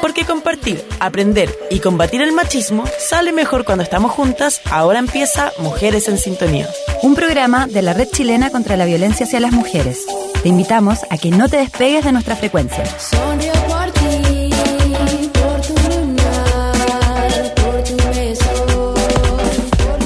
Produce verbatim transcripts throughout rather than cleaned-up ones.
Porque compartir, aprender y combatir el machismo sale mejor cuando estamos juntas. Ahora empieza Mujeres en Sintonía. Un programa de la Red Chilena contra la Violencia hacia las Mujeres. Te invitamos a que no te despegues de nuestra frecuencia. Sonrío por ti, por tu mirar, por tu beso, por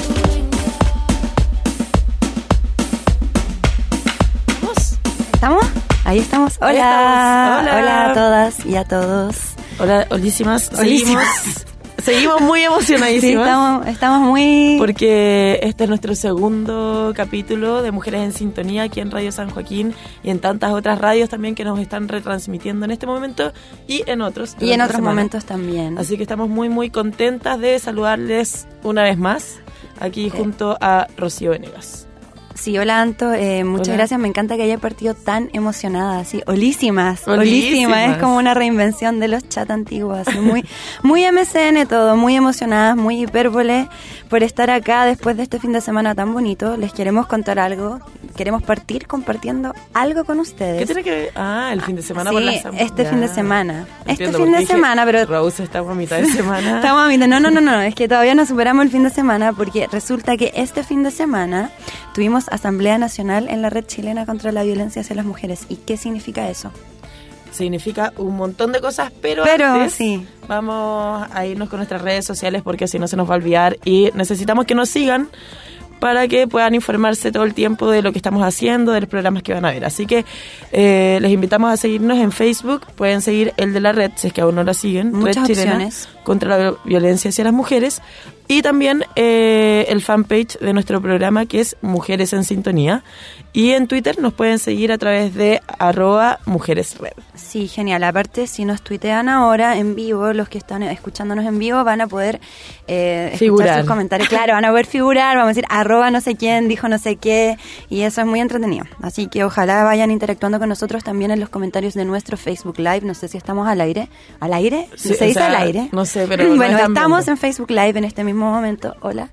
tu... ¿Estamos? Ahí estamos. Hola. Ahí estamos. Hola. Hola a todas y a todos. Hola, holísimas. Holísimas. Seguimos, seguimos muy emocionadísimas. Sí, estamos, estamos muy... Porque este es nuestro segundo capítulo de Mujeres en Sintonía aquí en Radio San Joaquín y en tantas otras radios también que nos están retransmitiendo en este momento y en otros. Y en otros momentos también. Así que estamos muy, muy contentas de saludarles una vez más aquí Sí. junto a Rocío Venegas. Sí, hola Anto, eh, muchas Hola. gracias, me encanta que haya partido tan emocionada, así, holísimas, Holísimas. holísimas, es como una reinvención de los chats antiguos, así, muy, muy M C N todo, muy emocionadas, muy hipérbole por estar acá después de este fin de semana tan bonito. Les queremos contar algo, queremos partir compartiendo algo con ustedes. ¿Qué tiene que ver? Ah, el fin de semana Sí, por la asamblea. este fin de semana, este Entiendo, fin porque de dije, semana, pero... Rose estamos a mitad de semana. Estamos a mitad. No, no, no, no, es que todavía no superamos el fin de semana porque resulta que este fin de semana tuvimos Asamblea Nacional en la Red Chilena contra la Violencia hacia las Mujeres. ¿Y qué significa eso? Significa un montón de cosas, pero, Pero, antes sí. vamos a irnos con nuestras redes sociales porque si no se nos va a olvidar y necesitamos que nos sigan para que puedan informarse todo el tiempo de lo que estamos haciendo, de los programas que van a ver. Así que eh, les invitamos a seguirnos en Facebook. Pueden seguir el de la red, si es que aún no la siguen. Muchas Red Chilena opciones. contra la violencia hacia las mujeres. Y también eh, el fanpage de nuestro programa, que es Mujeres en Sintonía. Y en Twitter nos pueden seguir a través de arroba mujeresred. Sí, genial. Aparte, si nos tuitean ahora en vivo, los que están escuchándonos en vivo van a poder eh, Figurar. escuchar sus comentarios. Claro, van a poder figurar, vamos a decir arroba no sé quién, dijo no sé qué, y eso es muy entretenido. Así que ojalá vayan interactuando con nosotros también en los comentarios de nuestro Facebook Live. No sé si estamos al aire. ¿Al aire? Sí, ¿Se o dice sea, al aire? no sé, pero nos bueno, están estamos viendo. en Facebook Live en este mismo momento. Hola.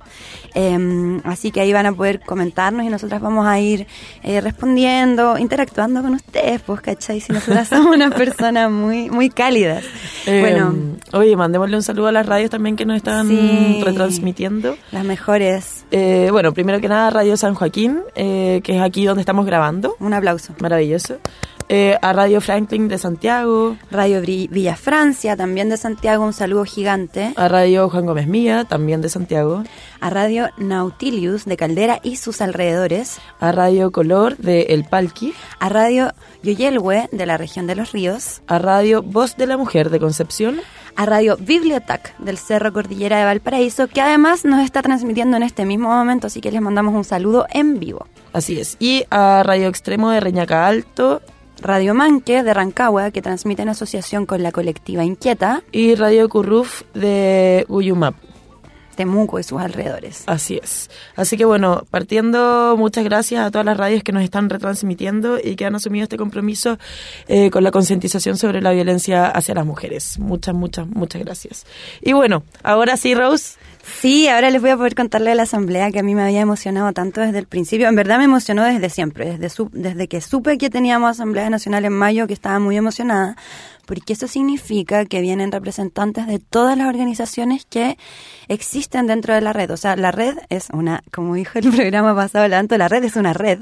Eh, así que ahí van a poder comentarnos y nosotras vamos a ir eh, respondiendo, interactuando con ustedes, pues, ¿cachai? Si nosotras somos unas personas muy, muy cálidas. Eh, Bueno, oye, mandémosle un saludo a las radios también que nos están Sí. retransmitiendo. las mejores. Eh, bueno, primero que nada, Radio San Joaquín, eh, que es aquí donde estamos grabando. Un aplauso. Maravilloso. Eh, a Radio Franklin de Santiago, Radio Bri- Villa Francia, también de Santiago, un saludo gigante. a Radio Juan Gómez Mía, también de Santiago, A Radio Nautilius de Caldera y sus alrededores. a Radio Color de El Palqui, A Radio Yoyelhue de la región de Los Ríos. a Radio Voz de la Mujer de Concepción, A Radio Bibliotac del Cerro Cordillera de Valparaíso, que además nos está transmitiendo en este mismo momento, así que les mandamos un saludo en vivo. así es, y a Radio Extremo de Reñaca Alto Radio Manque de Rancagua, que transmite en asociación con la colectiva Inquieta, y Radio Curruf de Uyumap. Temuco y sus alrededores. Así es. Así que bueno, partiendo, muchas gracias a todas las radios que nos están retransmitiendo y que han asumido este compromiso eh, con la concientización sobre la violencia hacia las mujeres. Muchas, muchas, muchas gracias. Y bueno, ahora sí, Rose. Sí, ahora les voy a poder contarle de la asamblea que a mí me había emocionado tanto desde el principio. En verdad me emocionó desde siempre, desde, su, desde que supe que teníamos Asamblea Nacional en mayo, que estaba muy emocionada, porque eso significa que vienen representantes de todas las organizaciones que existen dentro de la red. O sea, la red es una, como dijo el programa pasado, Lanto, la red es una red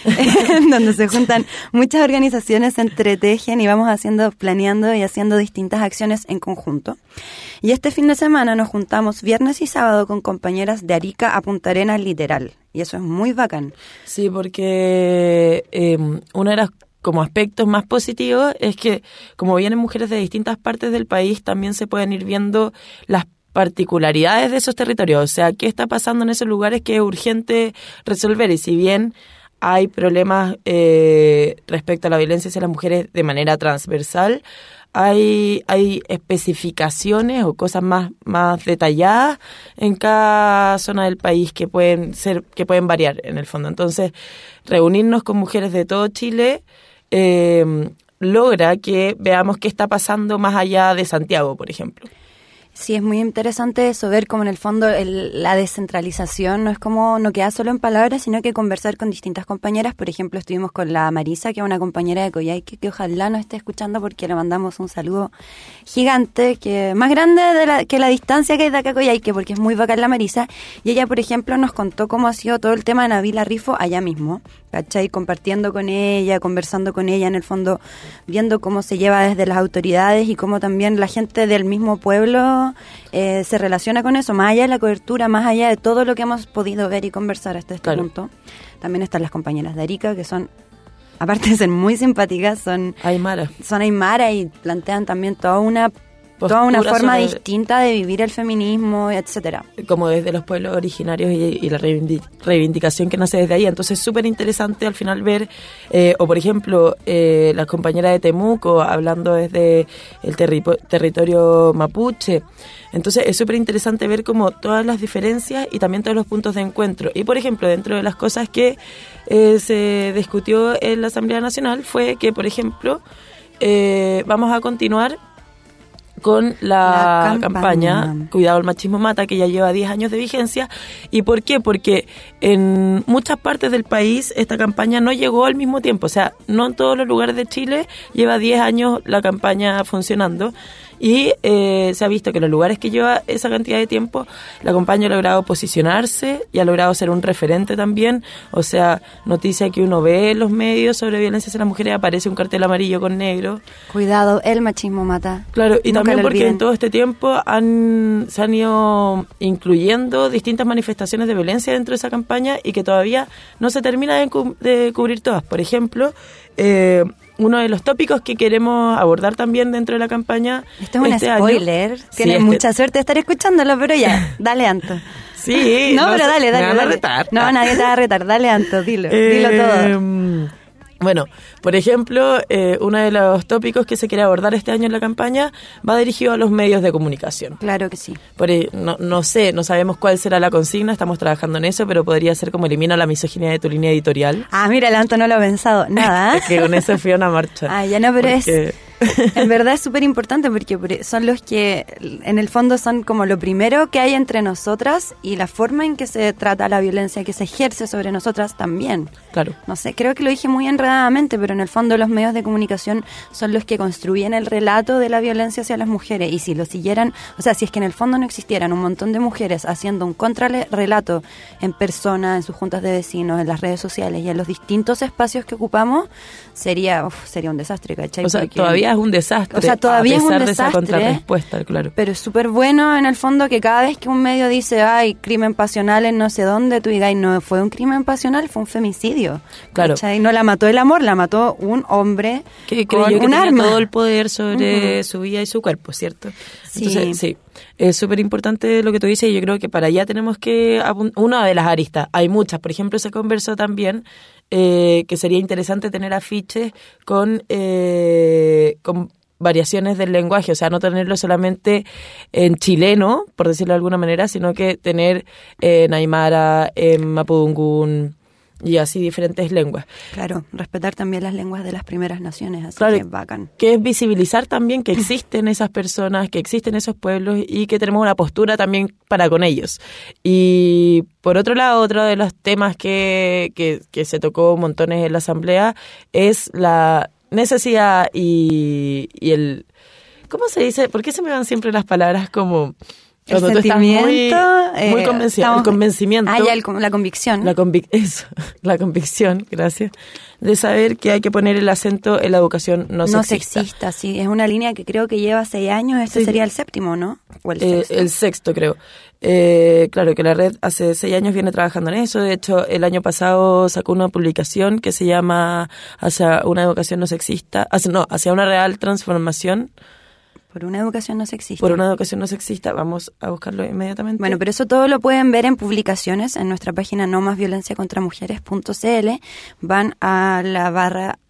en donde se juntan muchas organizaciones, se entretejen y vamos haciendo, planeando y haciendo distintas acciones en conjunto. Y este fin de semana nos juntamos viernes y sábado con compañeras de Arica a Punta Arenas literal. Y eso es muy bacán. Sí, porque eh, uno de los como aspectos más positivos es que como vienen mujeres de distintas partes del país, también se pueden ir viendo las particularidades de esos territorios. O sea, qué está pasando en esos lugares que es urgente resolver. Y si bien hay problemas eh, respecto a la violencia hacia las mujeres de manera transversal, hay hay especificaciones o cosas más más detalladas en cada zona del país que pueden ser que pueden variar en el fondo. Entonces, reunirnos con mujeres de todo Chile eh, logra que veamos qué está pasando más allá de Santiago, por ejemplo. Sí, es muy interesante eso, ver cómo en el fondo el, la descentralización no es como, no queda solo en palabras, sino que conversar con distintas compañeras. Por ejemplo, estuvimos con la Marisa, que es una compañera de Coyhaique, que ojalá nos esté escuchando porque le mandamos un saludo gigante, que más grande de la, que la distancia que hay de acá a Coyhaique, porque es muy bacán la Marisa. Y ella, por ejemplo, nos contó cómo ha sido todo el tema de Nabila Rifo allá mismo, ¿cachai? Compartiendo con ella, conversando con ella, en el fondo, viendo cómo se lleva desde las autoridades y cómo también la gente del mismo pueblo Eh, se relaciona con eso, más allá de la cobertura, más allá de todo lo que hemos podido ver y conversar hasta este Claro. punto. También están las compañeras de Arica, que son, aparte de ser muy simpáticas, son, Aymara. son aymara y plantean también toda una, toda una Postura forma sobre- distinta de vivir el feminismo, etcétera. como desde los pueblos originarios y, y la reivindi- reivindicación que nace desde ahí. Entonces es súper interesante al final ver, eh, o por ejemplo, eh, las compañeras de Temuco hablando desde el terri- territorio mapuche. Entonces es súper interesante ver como todas las diferencias y también todos los puntos de encuentro. Y por ejemplo, dentro de las cosas que eh, se discutió en la Asamblea Nacional fue que, por ejemplo, eh, vamos a continuar con la, La campaña. campaña Cuidado al machismo mata, que ya lleva diez años de vigencia. ¿Y por qué? Porque en muchas partes del país esta campaña no llegó al mismo tiempo. O sea, no en todos los lugares de Chile lleva diez años la campaña funcionando. Y eh, se ha visto que en los lugares que lleva esa cantidad de tiempo, la campaña ha logrado posicionarse y ha logrado ser un referente también. O sea, noticia que uno ve en los medios sobre violencia hacia las mujeres, aparece un cartel amarillo con negro. Cuidado, el machismo mata. Claro, y Nunca también lo porque olviden. en todo este tiempo han, se han ido incluyendo distintas manifestaciones de violencia dentro de esa campaña y que todavía no se termina de, cu- de cubrir todas. Por ejemplo, eh, uno de los tópicos que queremos abordar también dentro de la campaña Esto es un este año- spoiler. Sí, Tienes este- mucha suerte de estar escuchándolo, pero ya, dale, Anto. Sí, no, pero sé, dale, dale. me van a dale. retar. No, nadie te va a retar. Dale, Anto, dilo. Dilo todo. Eh, Bueno, por ejemplo, eh, uno de los tópicos que se quiere abordar este año en la campaña va dirigido a los medios de comunicación. Claro que sí. Por, ahí, no, no sé, no sabemos cuál será la consigna, estamos trabajando en eso, pero podría ser como elimina la misoginia de tu línea editorial. Ah, mira, el Anto no lo ha pensado. Nada. Es que con eso fui a una marcha. Ah, ya no, pero Porque- es... En verdad es súper importante porque por- son los que, en el fondo, son como lo primero que hay entre nosotras y la forma en que se trata la violencia que se ejerce sobre nosotras también. Claro. No sé, creo que lo dije muy enredadamente, pero en el fondo los medios de comunicación son los que construyen el relato de la violencia hacia las mujeres. Y si lo siguieran, o sea, si es que en el fondo no existieran un montón de mujeres haciendo un contrarrelato en persona, en sus juntas de vecinos, en las redes sociales y en los distintos espacios que ocupamos, sería uf, sería un desastre, ¿cachai? O sea, Porque- todavía es un desastre. O sea, todavía a es un pesar de desastre, esa contrarrespuesta, claro. Pero es súper bueno en el fondo que cada vez que un medio dice, ay, crimen pasional en no sé dónde, tú digas, no fue un crimen pasional, fue un femicidio. Claro. ¿Cachai? No la mató el amor, la mató un hombre Que con creyó que un tenía arma. todo el poder sobre Ujú. su vida y su cuerpo, ¿cierto? Sí. Entonces, sí, es súper importante lo que tú dices y yo creo que para allá tenemos que... apun- Una de las aristas, hay muchas. Por ejemplo, se conversó también eh, que sería interesante tener afiches con... Eh, con variaciones del lenguaje, o sea, no tenerlo solamente en chileno, por decirlo de alguna manera, sino que tener en aymara, en mapudungún y así diferentes lenguas. Claro, respetar también las lenguas de las primeras naciones, así Claro, que bacán. que es visibilizar también que existen esas personas, que existen esos pueblos y que tenemos una postura también para con ellos. Y por otro lado, otro de los temas que, que, que se tocó montones en la asamblea es la necesidad y, y el... ¿Cómo se dice? ¿Por qué se me van siempre las palabras como... El cuando tú estás muy, sentimiento, muy eh, convencido, estamos- el convencimiento. Ah, ya, el- la convicción. La, convic- eso, la convicción, gracias, de saber que hay que poner el acento en la educación no, no sexista. sexista, sí. Es una línea que creo que lleva seis años. Este Sí. sería el séptimo, ¿no? O el Eh, sexto. el sexto, creo. Eh, claro, que la red hace seis años viene trabajando en eso. De hecho, el año pasado sacó una publicación que se llama Hacia una educación no sexista, hacia, no, hacia una real transformación Por una educación no sexista. por una educación no sexista. Vamos a buscarlo inmediatamente. Bueno, pero eso todo lo pueden ver en publicaciones en nuestra página no más violencia contra mujeres punto c l. Van a la barra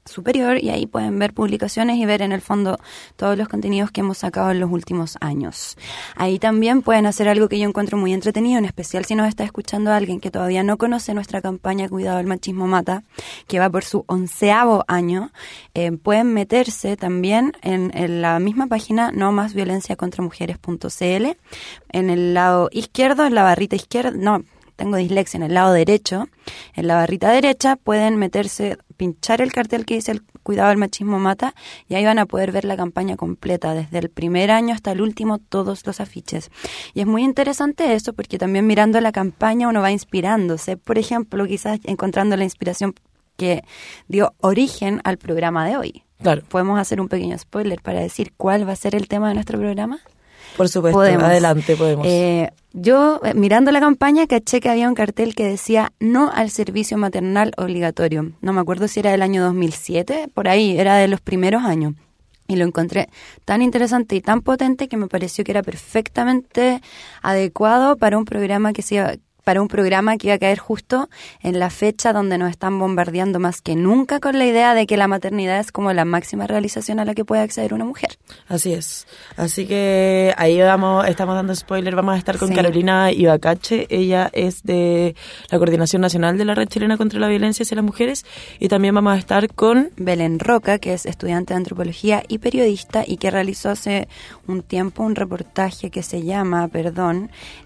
superior, y ahí pueden ver publicaciones y ver en el fondo todos los contenidos que hemos sacado en los últimos años. Ahí también pueden hacer algo que yo encuentro muy entretenido, en especial si nos está escuchando alguien que todavía no conoce nuestra campaña Cuidado del Machismo Mata, que va por su onceavo año. Eh, pueden meterse también en, en la misma página no más violencia contra mujeres punto c l. En el lado izquierdo, en la barrita izquierda, no, tengo dislexia, en el lado derecho, en la barrita derecha pueden meterse, pinchar el cartel que dice el Cuidado del Machismo Mata, y ahí van a poder ver la campaña completa, desde el primer año hasta el último, todos los afiches. Y es muy interesante eso, porque también mirando la campaña uno va inspirándose, por ejemplo, quizás encontrando la inspiración que dio origen al programa de hoy. Claro. ¿Podemos hacer un pequeño spoiler para decir cuál va a ser el tema de nuestro programa? Por supuesto, Podemos. Adelante, podemos. Eh, yo, eh, mirando la campaña, caché que había un cartel que decía no al servicio maternal obligatorio. No me acuerdo si era del año dos mil siete, por ahí, era de los primeros años. Y lo encontré tan interesante y tan potente que me pareció que era perfectamente adecuado para un programa que se iba... para un programa que iba a caer justo en la fecha donde nos están bombardeando más que nunca con la idea de que la maternidad es como la máxima realización a la que puede acceder una mujer. Así es. Así que ahí vamos, estamos dando spoiler, vamos a estar con Sí. Carolina Ibacache. Ella es de la Coordinación Nacional de la Red Chilena contra la Violencia hacia las Mujeres, y también vamos a estar con Belén Roca, que es estudiante de antropología y periodista y que realizó hace un tiempo un reportaje que se llama, perdón,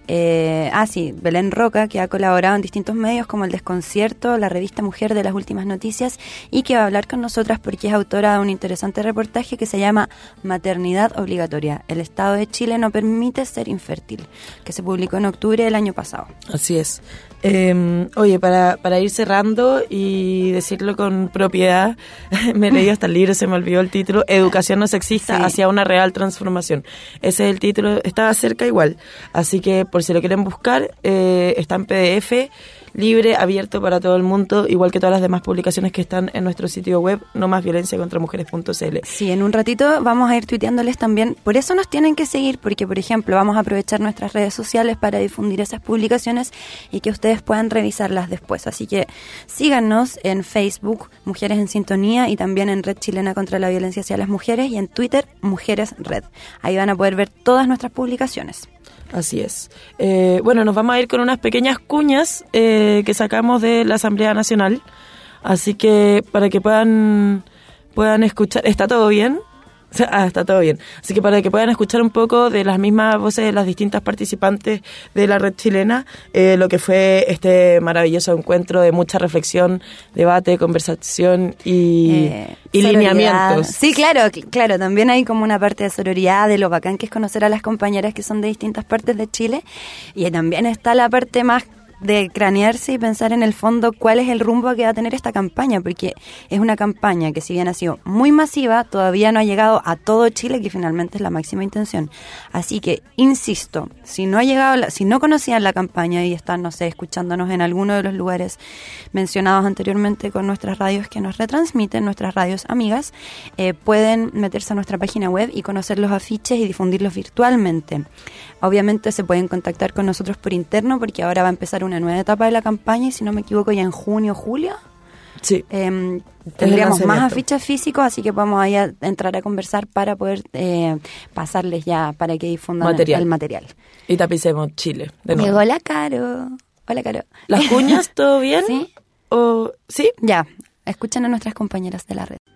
eh, ah sí, Belén Roca, que ha colaborado en distintos medios como El Desconcierto, la revista Mujer de las Últimas Noticias, y que va a hablar con nosotras porque es autora de un interesante reportaje que se llama Maternidad Obligatoria. El Estado de Chile no permite ser infértil, que se publicó en octubre del año pasado. Así es. Eh, oye, para, para ir cerrando y decirlo con propiedad, me leí hasta el libro, se me olvidó el título, Educación no sexista Sí. hacia una real transformación. Ese es el título, estaba cerca igual. Así que por si lo quieren buscar, eh, está en P D F, libre, abierto para todo el mundo, igual que todas las demás publicaciones que están en nuestro sitio web, no más violencia contra mujeres punto c l. Sí, en un ratito vamos a ir tuiteándoles también. Por eso nos tienen que seguir, porque, por ejemplo, vamos a aprovechar nuestras redes sociales para difundir esas publicaciones y que ustedes puedan revisarlas después. Así que síganos en Facebook, Mujeres en Sintonía, y también en Red Chilena contra la Violencia hacia las Mujeres, y en Twitter, Mujeres Red. Ahí van a poder ver todas nuestras publicaciones. Así es. Eh, bueno, nos vamos a ir con unas pequeñas cuñas eh, que sacamos de la Asamblea Nacional. Así que para que puedan, puedan escuchar... ¿Está todo bien? Ah, está todo bien. Así que para que puedan escuchar un poco de las mismas voces de las distintas participantes de la red chilena, eh, lo que fue este maravilloso encuentro de mucha reflexión, debate, conversación y, Eh, y sororidad. lineamientos. Sí, claro, cl- claro, también hay como una parte de sororidad, de lo bacán que es conocer a las compañeras que son de distintas partes de Chile, y también está la parte más de cranearse y pensar en el fondo cuál es el rumbo que va a tener esta campaña, porque es una campaña que, si bien ha sido muy masiva, todavía no ha llegado a todo Chile, que finalmente es la máxima intención. Así que, insisto, si no ha llegado, la, si no conocían la campaña y están, no sé, escuchándonos en alguno de los lugares mencionados anteriormente con nuestras radios que nos retransmiten, nuestras radios amigas, eh, pueden meterse a nuestra página web y conocer los afiches y difundirlos virtualmente. Obviamente se pueden contactar con nosotros por interno, porque ahora va a empezar una nueva etapa de la campaña, y si no me equivoco ya en junio o julio Sí. eh, tendríamos más lanzamiento. afiches físicos, así que vamos ahí a entrar a conversar para poder eh, pasarles ya para que difundan Material. el material. Y tapicemos Chile. De nuevo. Llegó la Caro. Hola, Caro. ¿Las cuñas todo bien? ¿Sí? ¿O sí? Ya, escuchen a nuestras compañeras de la red.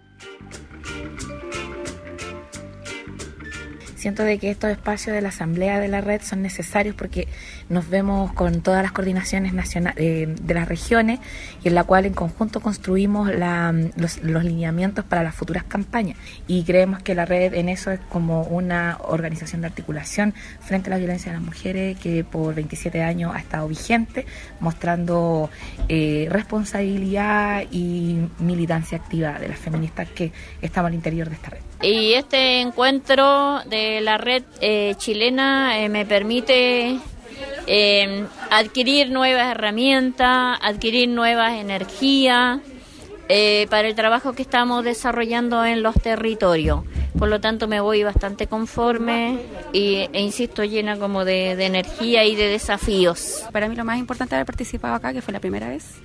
Siento de que estos espacios de la asamblea de la red son necesarios porque nos vemos con todas las coordinaciones nacionales eh, de las regiones, y en la cual en conjunto construimos la, los, los lineamientos para las futuras campañas, y creemos que la red en eso es como una organización de articulación frente a la violencia de las mujeres que por veintisiete años ha estado vigente, mostrando eh, responsabilidad y militancia activa de las feministas que estamos al interior de esta red. Y este encuentro de la red eh, chilena eh, me permite eh, adquirir nuevas herramientas, adquirir nuevas energías eh, para el trabajo que estamos desarrollando en los territorios. Por lo tanto, me voy bastante conforme y, e insisto, llena como de, de energía y de desafíos. Para mí lo más importante haber participado acá, que fue la primera vez,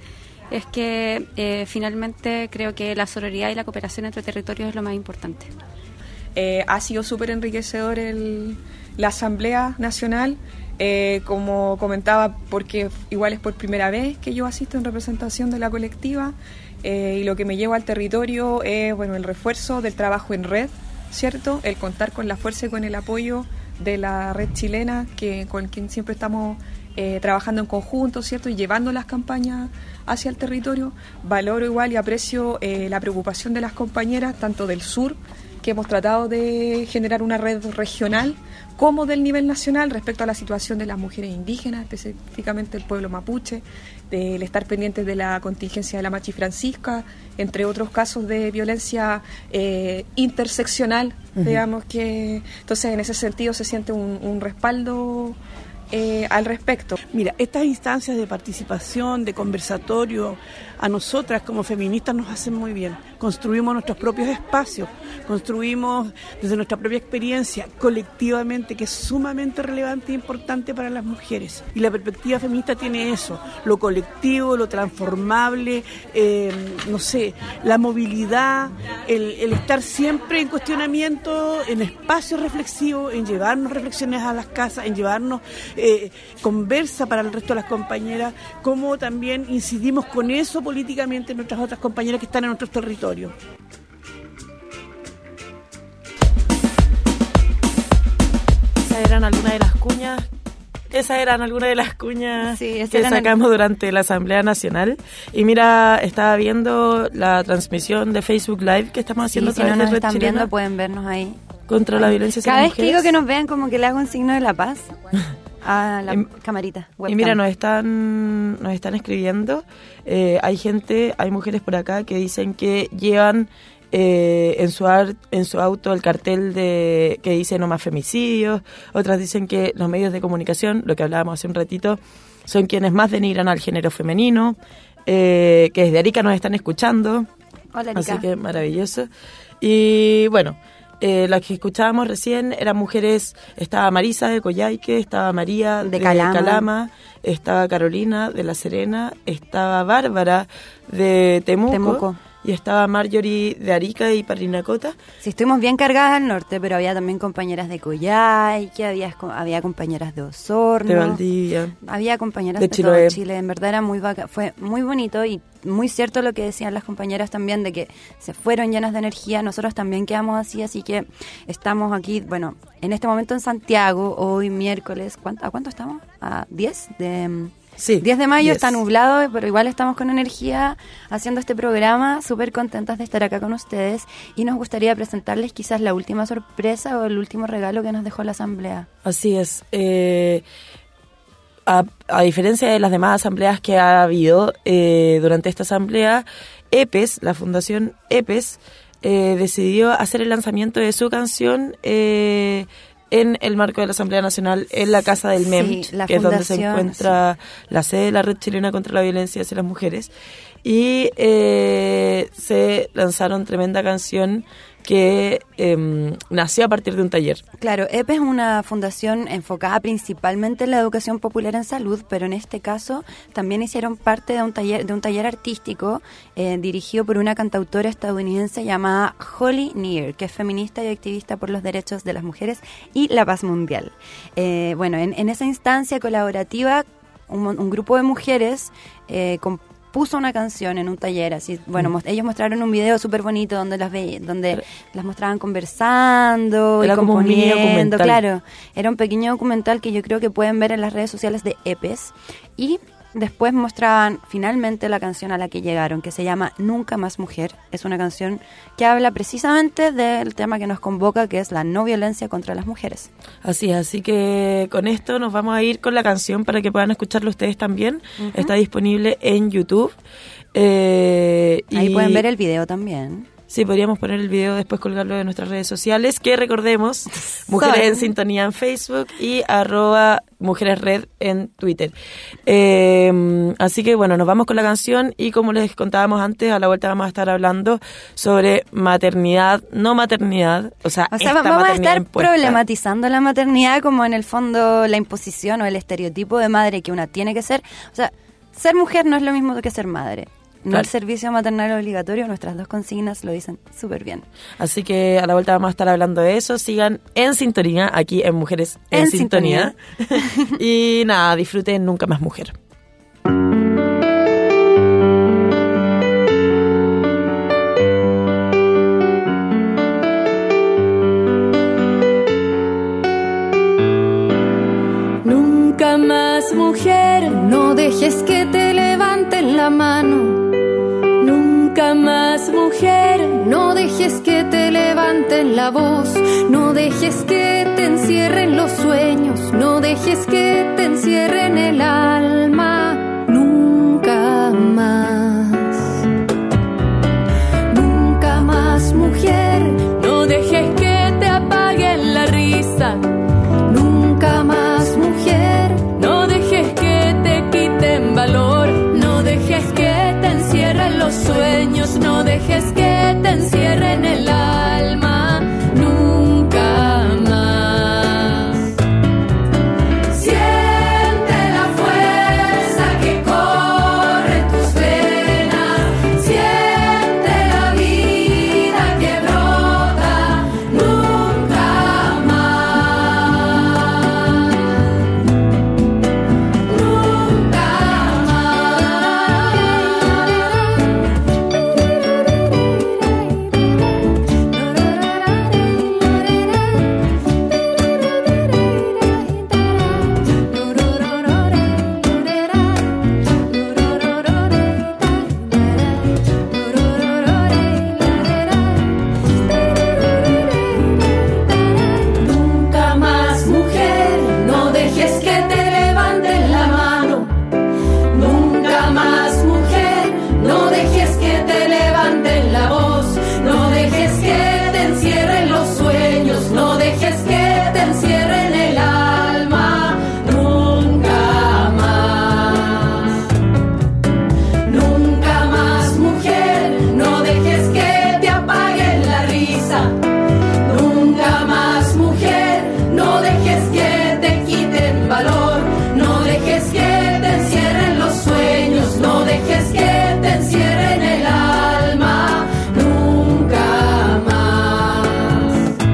es que eh, finalmente creo que la sororidad y la cooperación entre territorios es lo más importante. Eh, ha sido súper enriquecedor el, la Asamblea Nacional, eh, como comentaba, porque igual es por primera vez que yo asisto en representación de la colectiva, eh, y lo que me lleva al territorio es bueno, el refuerzo del trabajo en red, ¿cierto? El contar con la fuerza y con el apoyo de la red chilena, que con quien siempre estamos eh, trabajando en conjunto, ¿cierto? Y llevando las campañas hacia el territorio. Valoro igual y aprecio eh, la preocupación de las compañeras, tanto del sur, que hemos tratado de generar una red regional, como del nivel nacional respecto a la situación de las mujeres indígenas, específicamente el pueblo mapuche, del estar pendientes de la contingencia de la Machi Francisca, entre otros casos de violencia eh, interseccional, uh-huh. digamos que entonces en ese sentido se siente un, un respaldo eh, al respecto. Mira, estas instancias de participación, de conversatorio, a nosotras como feministas nos hacen muy bien. Construimos nuestros propios espacios, construimos desde nuestra propia experiencia colectivamente, que es sumamente relevante e importante para las mujeres. Y la perspectiva feminista tiene eso, lo colectivo, lo transformable, eh, no sé, la movilidad, el, el estar siempre en cuestionamiento, en espacios reflexivos, en llevarnos reflexiones a las casas, en llevarnos eh, conversa para el resto de las compañeras, cómo también incidimos con eso políticamente en nuestras otras compañeras que están en nuestros territorios. Esas eran algunas de las cuñas, esas eran algunas de las cuñas sí, que sacamos el... durante la Asamblea Nacional. Y mira, estaba viendo la transmisión de Facebook Live que estamos haciendo sí, a través si no nos de Red están Chilena viendo pueden vernos ahí. Contra la violencia hacia Cada las vez que mujeres. digo que nos vean como que le hago un signo de la paz a la y, camarita. Webcam. Y mira, nos están nos están escribiendo, eh, hay gente, hay mujeres por acá que dicen que llevan eh, en su art, en su auto el cartel de que dice no más femicidios, otras dicen que los medios de comunicación, lo que hablábamos hace un ratito, son quienes más denigran al género femenino, eh, que desde Arica nos están escuchando. Hola, Arica. Así que maravilloso. Y bueno, Eh, las que escuchábamos recién eran mujeres, estaba Marisa de Coyhaique, estaba María de, de Calama. Calama, estaba Carolina de La Serena, estaba Bárbara de Temuco, Temuco. Y estaba Marjorie de Arica y Parinacota. Sí, estuvimos bien cargadas al norte, pero había también compañeras de Coyhaique, había, había compañeras de Osorno, de Valdivia, había compañeras de, de Chiloé. todo Chile. En verdad era muy vaca, fue muy bonito y muy cierto lo que decían las compañeras también, de que se fueron llenas de energía. Nosotros también quedamos así, así que estamos aquí, bueno, en este momento en Santiago, hoy miércoles, ¿cuánto, ¿a cuánto estamos? ¿A diez? De... Sí, diez de mayo, diez. Está nublado, pero igual estamos con energía haciendo este programa, súper contentas de estar acá con ustedes y nos gustaría presentarles quizás la última sorpresa o el último regalo que nos dejó la Asamblea. Así es. Eh, a, a diferencia de las demás asambleas que ha habido eh, durante esta asamblea, E P E S, la Fundación E P E S, eh, decidió hacer el lanzamiento de su canción eh, en el marco de la Asamblea Nacional, en la Casa del M E M, sí, que es donde se encuentra sí. la sede de la Red Chilena contra la Violencia hacia las Mujeres. Y eh, se lanzaron tremenda canción que eh, nació a partir de un taller. Claro, E P E es una fundación enfocada principalmente en la educación popular en salud, pero en este caso también hicieron parte de un taller de un taller artístico eh, dirigido por una cantautora estadounidense llamada Holly Near, que es feminista y activista por los derechos de las mujeres y la paz mundial. Eh, bueno, en, en esa instancia colaborativa, un, un grupo de mujeres eh, con puso una canción en un taller, así, bueno, mm. ellos mostraron un video súper bonito donde las ve, donde Pero, las mostraban conversando era y como componiendo, un claro, era un pequeño documental que yo creo que pueden ver en las redes sociales de E P E S, y después mostraban finalmente la canción a la que llegaron, que se llama Nunca Más Mujer. Es una canción que habla precisamente del tema que nos convoca, que es la no violencia contra las mujeres. Así es, así que con esto nos vamos a ir con la canción para que puedan escucharlo ustedes también. Uh-huh. Está disponible en YouTube. Eh, Ahí y pueden ver el video también. Sí, podríamos poner el video, después colgarlo en nuestras redes sociales, que recordemos, Mujeres en Sintonía en Facebook y arroba Mujeres Red en Twitter. Eh, así que bueno, nos vamos con la canción y como les contábamos antes, a la vuelta vamos a estar hablando sobre maternidad, no maternidad, o sea, o sea esta vamos a estar impuesta. Problematizando la maternidad como en el fondo la imposición o el estereotipo de madre que una tiene que ser, o sea, ser mujer no es lo mismo que ser madre. No Claro. el servicio maternal obligatorio, nuestras dos consignas lo dicen súper bien. Así que a la vuelta vamos a estar hablando de eso. Sigan en sintonía aquí en Mujeres en, En Sintonía. Y nada, disfruten Nunca Más Mujer. Nunca más, mujer, no dejes que te levanten la mano. Nunca más, mujer, no dejes que te levanten la voz. No dejes que te encierren los sueños. No dejes que te encierren el alma. Nunca más. Nunca más, mujer, no dejes que te apaguen la risa. Nunca más, mujer, no dejes que te quiten valor. No dejes que te encierren los sueños. No dejes que te encierren el alma. Nunca más. Siente la fuerza que corre en tus venas. Siente la vida que brota. Nunca más. Nunca Nunca más, mujer, no dejes que te levanten la mano. Nunca más, mujer, no dejes que te levanten la voz. No dejes que te encierren los sueños. No dejes que te encierren el alma. Nunca más. Nunca más, mujer, no dejes que te apaguen la risa. Nunca más, mujer, no dejes que te quiten valor. No dejes que te encierren los sueños. No dejes que te encierren el alma. Nunca más.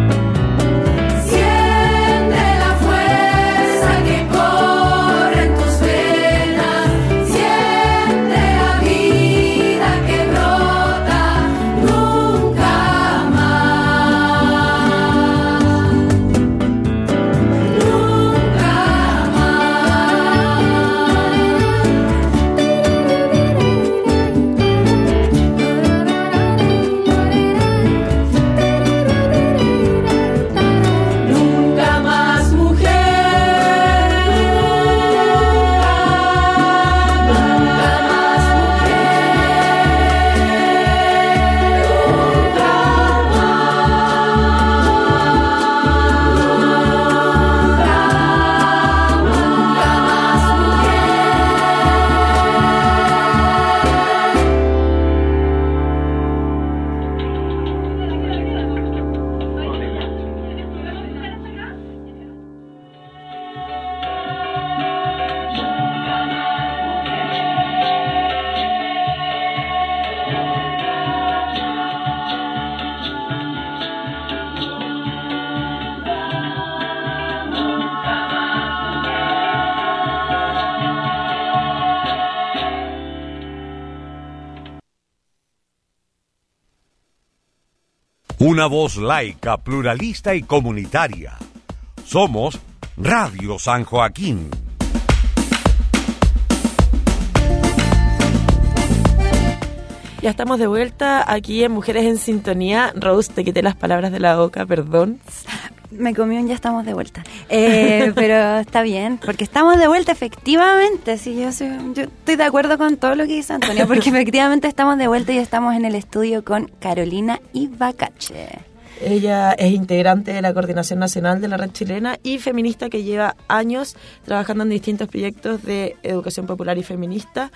Siente la fuerza que corre en tus venas. Siente la vida que brota. Nunca más. Nunca más. Nunca más, mujer. Nunca más, Una voz laica, pluralista y comunitaria. Somos Radio San Joaquín. Ya estamos de vuelta aquí en Mujeres en Sintonía. Rose, te quité las palabras de la boca, perdón. Me comí un ya estamos de vuelta. Eh, pero está bien, porque estamos de vuelta efectivamente. Sí, yo, soy, yo estoy de acuerdo con todo lo que dice Antonio, porque efectivamente estamos de vuelta y estamos en el estudio con Carolina Ibacache. Ella es integrante de la Coordinación Nacional de la Red Chilena y feminista que lleva años trabajando en distintos proyectos de educación popular y feminista.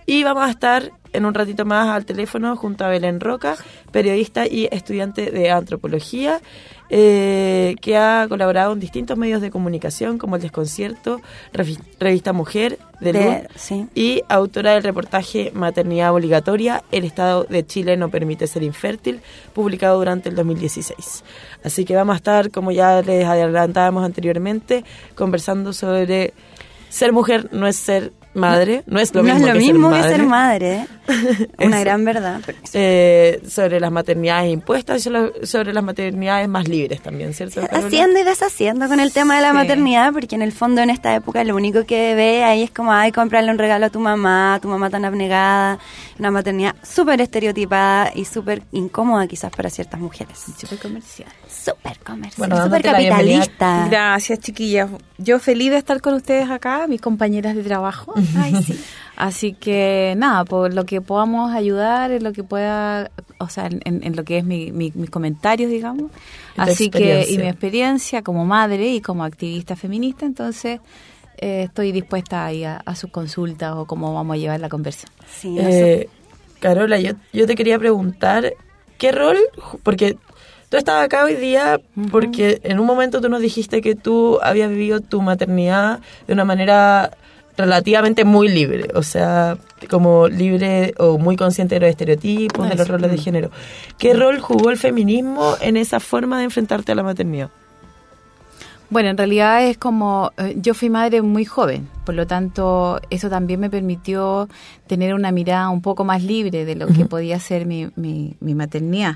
Y vamos a estar en un ratito más al teléfono junto a Belén Roca, periodista y estudiante de antropología, eh, que ha colaborado en distintos medios de comunicación como El Desconcierto, Revista Mujer, de Luz, de, sí. y autora del reportaje Maternidad Obligatoria, El Estado de Chile no permite ser infértil, publicado durante el dos mil dieciséis. Así que vamos a estar, como ya les adelantábamos anteriormente, conversando sobre ser mujer no es ser madre, no es lo no mismo, es lo que, mismo ser que ser madre, madre. Una Eso. gran verdad. Eh, sobre las maternidades impuestas y sobre, sobre las maternidades más libres también, ¿cierto, Carola? Haciendo y deshaciendo con el tema de la Sí. maternidad, porque en el fondo en esta época lo único que ve ahí es como, ay, comprarle un regalo a tu mamá, tu mamá tan abnegada, una maternidad súper estereotipada y súper incómoda quizás para ciertas mujeres. Súper comercial. Súper comercial, Bueno, súper dándote la bienvenida. capitalista. Gracias, chiquillas. Yo feliz de estar con ustedes acá, mis compañeras de trabajo. Ay, sí. Así que nada, por lo que podamos ayudar, en lo que pueda, o sea, en, en lo que es mi, mi, mis comentarios, digamos. Y tu Así que, y experiencia. mi experiencia como madre y como activista feminista, entonces eh, estoy dispuesta a ir a, a sus consultas o cómo vamos a llevar la conversación. Sí, Eh, Carola, yo, yo te quería preguntar, ¿qué rol? Porque tú estabas acá hoy día porque en un momento tú nos dijiste que tú habías vivido tu maternidad de una manera relativamente muy libre, o sea, como libre o muy consciente de los estereotipos, de los Eso. roles de género. ¿Qué rol jugó el feminismo en esa forma de enfrentarte a la maternidad? Bueno, en realidad es como, eh, yo fui madre muy joven, por lo tanto eso también me permitió tener una mirada un poco más libre de lo que Ujú. podía ser mi, mi, mi maternidad.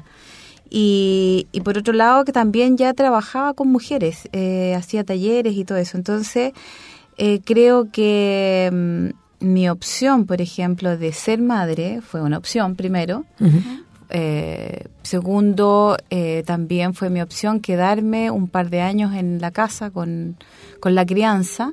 Y, y por otro lado que también ya trabajaba con mujeres, eh, hacía talleres y todo eso. Entonces eh, creo que mm, mi opción, por ejemplo, de ser madre fue una opción primero. Eh, segundo, eh, también fue mi opción quedarme un par de años en la casa con, con la crianza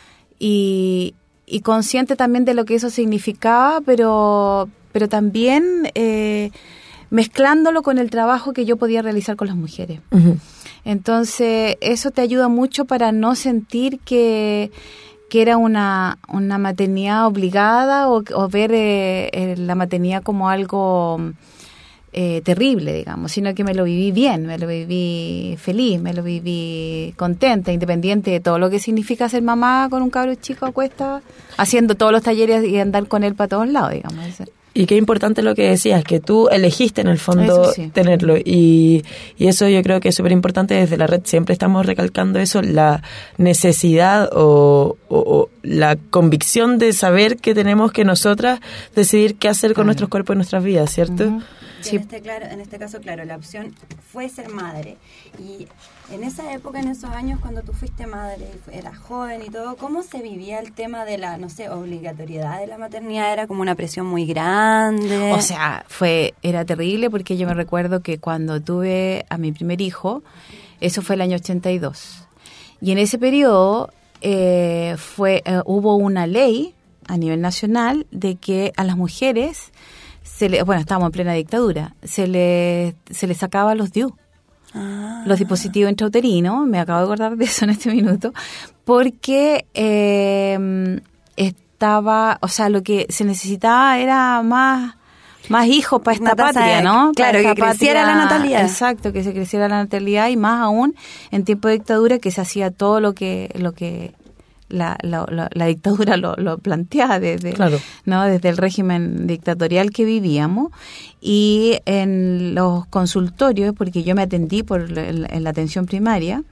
y, y consciente también de lo que eso significaba, pero, pero también eh, mezclándolo con el trabajo que yo podía realizar con las mujeres. Uh-huh. Entonces, eso te ayuda mucho para no sentir que, que era una, una maternidad obligada o, o ver eh, eh, la maternidad como algo eh, terrible, digamos, sino que me lo viví bien, me lo viví feliz, me lo viví contenta, independiente de todo lo que significa ser mamá con un cabro chico a cuesta, haciendo todos los talleres y andar con él para todos lados, digamos. Y qué importante lo que decías, que tú elegiste en el fondo Eso sí. tenerlo. Y, y eso yo creo que es súper importante. Desde la red siempre estamos recalcando eso, la necesidad o, o, o la convicción de saber que tenemos que nosotras decidir qué hacer con Claro. nuestros cuerpos y nuestras vidas, ¿cierto? Uh-huh. Sí. En, este, claro, en este caso, claro, la opción fue ser madre. Y en esa época, en esos años, cuando tú fuiste madre, eras joven y todo, ¿cómo se vivía el tema de la, no sé, obligatoriedad de la maternidad? ¿Era como una presión muy grande? O sea, fue era terrible porque yo me recuerdo que cuando tuve a mi primer hijo, eso fue el año ochenta y dos. Y en ese periodo eh, fue eh, hubo una ley a nivel nacional de que a las mujeres, se le, bueno, estábamos en plena dictadura, se le, se les sacaba los D I U. Ah. Los dispositivos intrauterinos, me acabo de acordar de eso en este minuto, porque eh, estaba, o sea, lo que se necesitaba era más, más hijos para esta Una tasa patria, de- ¿no? claro, Para esta que creciera patria- la natalidad. Exacto, que se creciera la natalidad y más aún en tiempo de dictadura que se hacía todo lo que, lo que la, la, la, la dictadura lo, lo planteaba desde, Claro. ¿no? Desde el régimen dictatorial que vivíamos. Y en los consultorios, porque yo me atendí por en, en la atención primaria,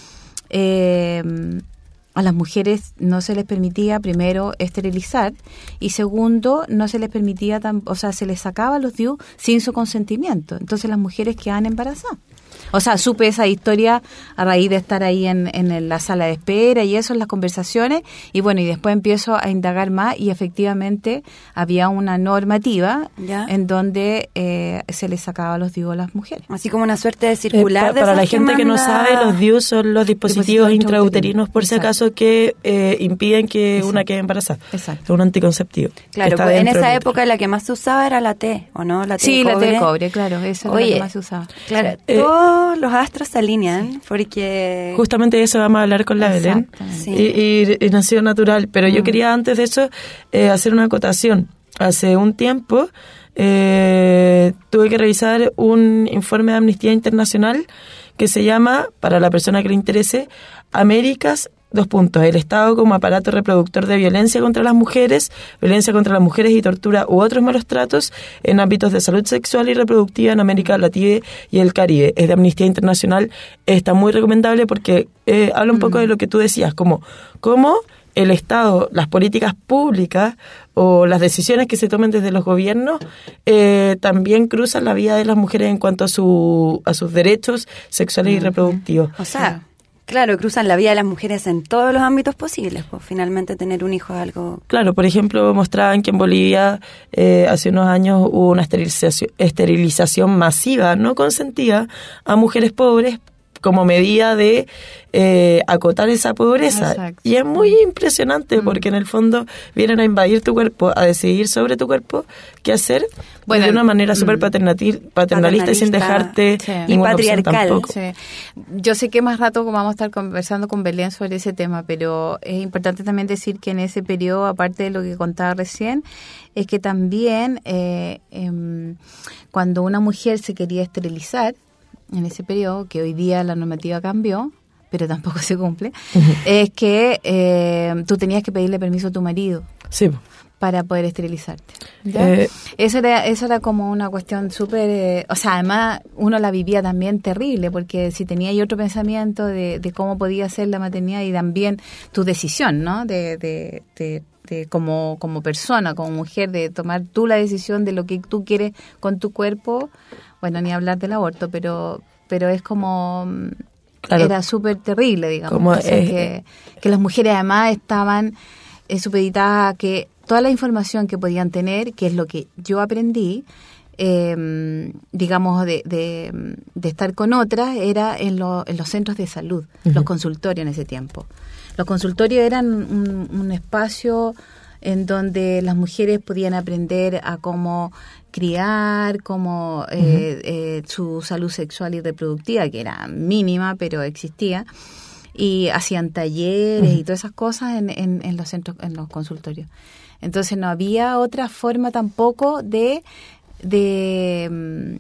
eh, a las mujeres no se les permitía primero esterilizar y segundo no se les permitía, tam, o sea, se les sacaba los D I U sin su consentimiento. Entonces las mujeres quedaban embarazadas. O sea, supe esa historia a raíz de estar ahí en, en la sala de espera y eso, en las conversaciones, y bueno, y después empiezo a indagar más y efectivamente había una normativa ¿Ya? en donde eh, se les sacaba los D I U a las mujeres. Así como una suerte de Eh, circular. pa- de para esas la gente que no manda- sabe, los D I U son los dispositivos Dispositivos intrauterinos, por si intrauterinos. acaso, que eh, impiden que Exacto. una quede embarazada. Exacto. Es un anticonceptivo. que Claro, está pues en dentro esa del época la que más se usaba era la T, ¿o no? La T Sí, de la cobre. T de cobre, claro, eso era lo Oye, que más se usaba. Claro, Eh, todos los astros se alinean porque... Justamente de eso vamos a hablar con la Belén. Exactamente. Sí. Y, y- y nació natural. Pero yo quería antes de eso eh, hacer una acotación. hace un tiempo eh, tuve que revisar un informe de Amnistía Internacional que se llama, para la persona que le interese, Américas, dos puntos, el Estado como aparato reproductor de violencia contra las mujeres, violencia contra las mujeres y tortura u otros malos tratos en ámbitos de salud sexual y reproductiva en América Latina y el Caribe. Es de Amnistía Internacional, está muy recomendable porque eh, habla un poco de lo que tú decías, como cómo el Estado, las políticas públicas o las decisiones que se tomen desde los gobiernos eh, también cruzan la vida de las mujeres en cuanto a su a sus derechos sexuales y reproductivos. O sea, claro, cruzan la vida de las mujeres en todos los ámbitos posibles, pues finalmente tener un hijo es algo... Claro, por ejemplo, mostraban que en Bolivia eh, hace unos años hubo una esterilización, esterilización masiva, no consentida, a mujeres pobres como medida de eh, acotar esa pobreza. Exacto. Y es muy impresionante mm. porque en el fondo vienen a invadir tu cuerpo, a decidir sobre tu cuerpo qué hacer, bueno, de una manera súper mm. paternalista, paternalista y sin dejarte sí. y patriarcal. Sí. Yo sé que más rato vamos a estar conversando con Belén sobre ese tema, pero es importante también decir que en ese periodo, aparte de lo que contaba recién, es que también eh, eh, cuando una mujer se quería esterilizar, en ese periodo, que hoy día la normativa cambió, pero tampoco se cumple, uh-huh. es que eh, tú tenías que pedirle permiso a tu marido sí. para poder esterilizarte. Eh, eso era eso era como una cuestión súper... Eh, o sea, además uno la vivía también terrible, porque si tenía ahí otro pensamiento de, de cómo podía ser la maternidad y también tu decisión, ¿no? De... de, de De como como persona, como mujer, de tomar tú la decisión de lo que tú quieres con tu cuerpo. Bueno, ni hablar del aborto, pero pero es como... Claro. Era súper terrible, digamos. Como, o sea, eh, que, que las mujeres además estaban eh, supeditadas a que toda la información que podían tener, que es lo que yo aprendí, eh, digamos, de, de, de estar con otras, era en, lo, en los centros de salud, uh-huh. los consultorios en ese tiempo. Los consultorios eran un, un espacio en donde las mujeres podían aprender a cómo criar, cómo eh, uh-huh. eh, su salud sexual y reproductiva, que era mínima, pero existía, y hacían talleres uh-huh. y todas esas cosas en, en, en los centros, en los consultorios. Entonces no había otra forma tampoco de de,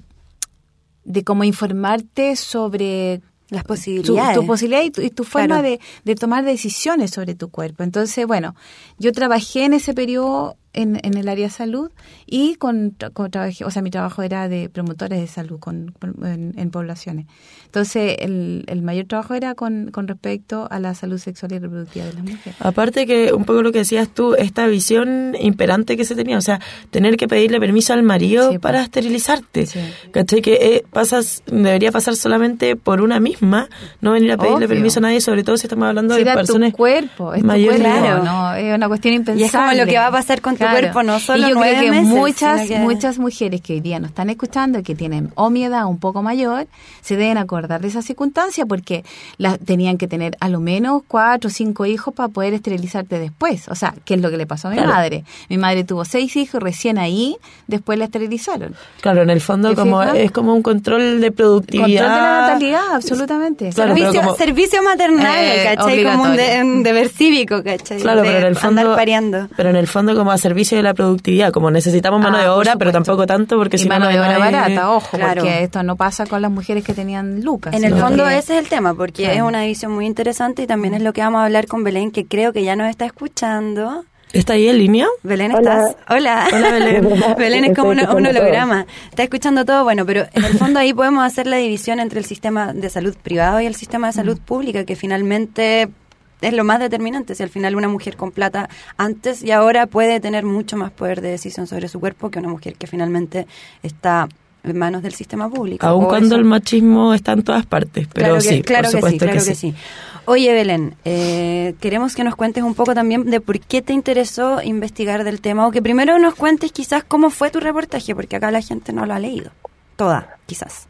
de cómo informarte sobre las posibilidades. Tu, tu posibilidad y tu, y tu forma claro. de, de tomar decisiones sobre tu cuerpo. Entonces, bueno, yo trabajé en ese periodo en, en el área de salud y con, con trabajé, o sea, mi trabajo era de promotores de salud con, en, en poblaciones. Entonces, el, el mayor trabajo era con, con respecto a la salud sexual y reproductiva de las mujeres. Aparte que, un poco lo que decías tú, esta visión imperante que se tenía, o sea, tener que pedirle permiso al marido sí, para pues. esterilizarte. Sí. ¿Cachai? Que eh, pasas, debería pasar solamente por una misma, no venir a pedirle Obvio. permiso a nadie, sobre todo si estamos hablando si de personas tu cuerpo, es mayores. Tu cuerpo, claro. no, es una cuestión impensable. Y es como lo que va a pasar con claro. tu cuerpo, no solo y yo nueve creo que meses, muchas, que... muchas mujeres que hoy día nos están escuchando, que tienen o mi edad un poco mayor, se deben acordar de esa circunstancia porque las tenían que tener a lo menos cuatro o cinco hijos para poder esterilizarte después. O sea, ¿qué es lo que le pasó a mi claro. madre? Mi madre tuvo seis hijos, recién ahí, después la esterilizaron. Claro, en el fondo como es como un control de productividad. Control de la natalidad, absolutamente. Claro, servicio, como, servicio maternal, eh, ¿cachai? Como un, de, un deber cívico, ¿cachai? Claro, de pero en el fondo, andar pareando. Pero en el fondo como a servicio de la productividad, como necesitamos mano ah, de obra, pero tampoco tanto porque y si mano no de obra hay... barata, ojo, claro. porque esto no pasa con las mujeres que tenían lucas. En el fondo que... ese es el tema, porque claro. es una división muy interesante y también es lo que vamos a hablar con Belén, que creo que ya nos está escuchando. ¿Está ahí en línea? Belén, ¿estás? Hola. Hola, Belén. Belén es como una, un holograma. Está escuchando todo, bueno, pero en el fondo ahí podemos hacer la división entre el sistema de salud privado y el sistema de salud pública, que finalmente es lo más determinante. Si al final una mujer con plata antes y ahora puede tener mucho más poder de decisión sobre su cuerpo que una mujer que finalmente está en manos del sistema público. Aun cuando eso... el machismo está en todas partes, pero claro que, sí, claro por que sí, claro que, que sí. sí. Oye, Belén, eh, queremos que nos cuentes un poco también de por qué te interesó investigar del tema, o que primero nos cuentes quizás cómo fue tu reportaje, porque acá la gente no lo ha leído. Toda, quizás.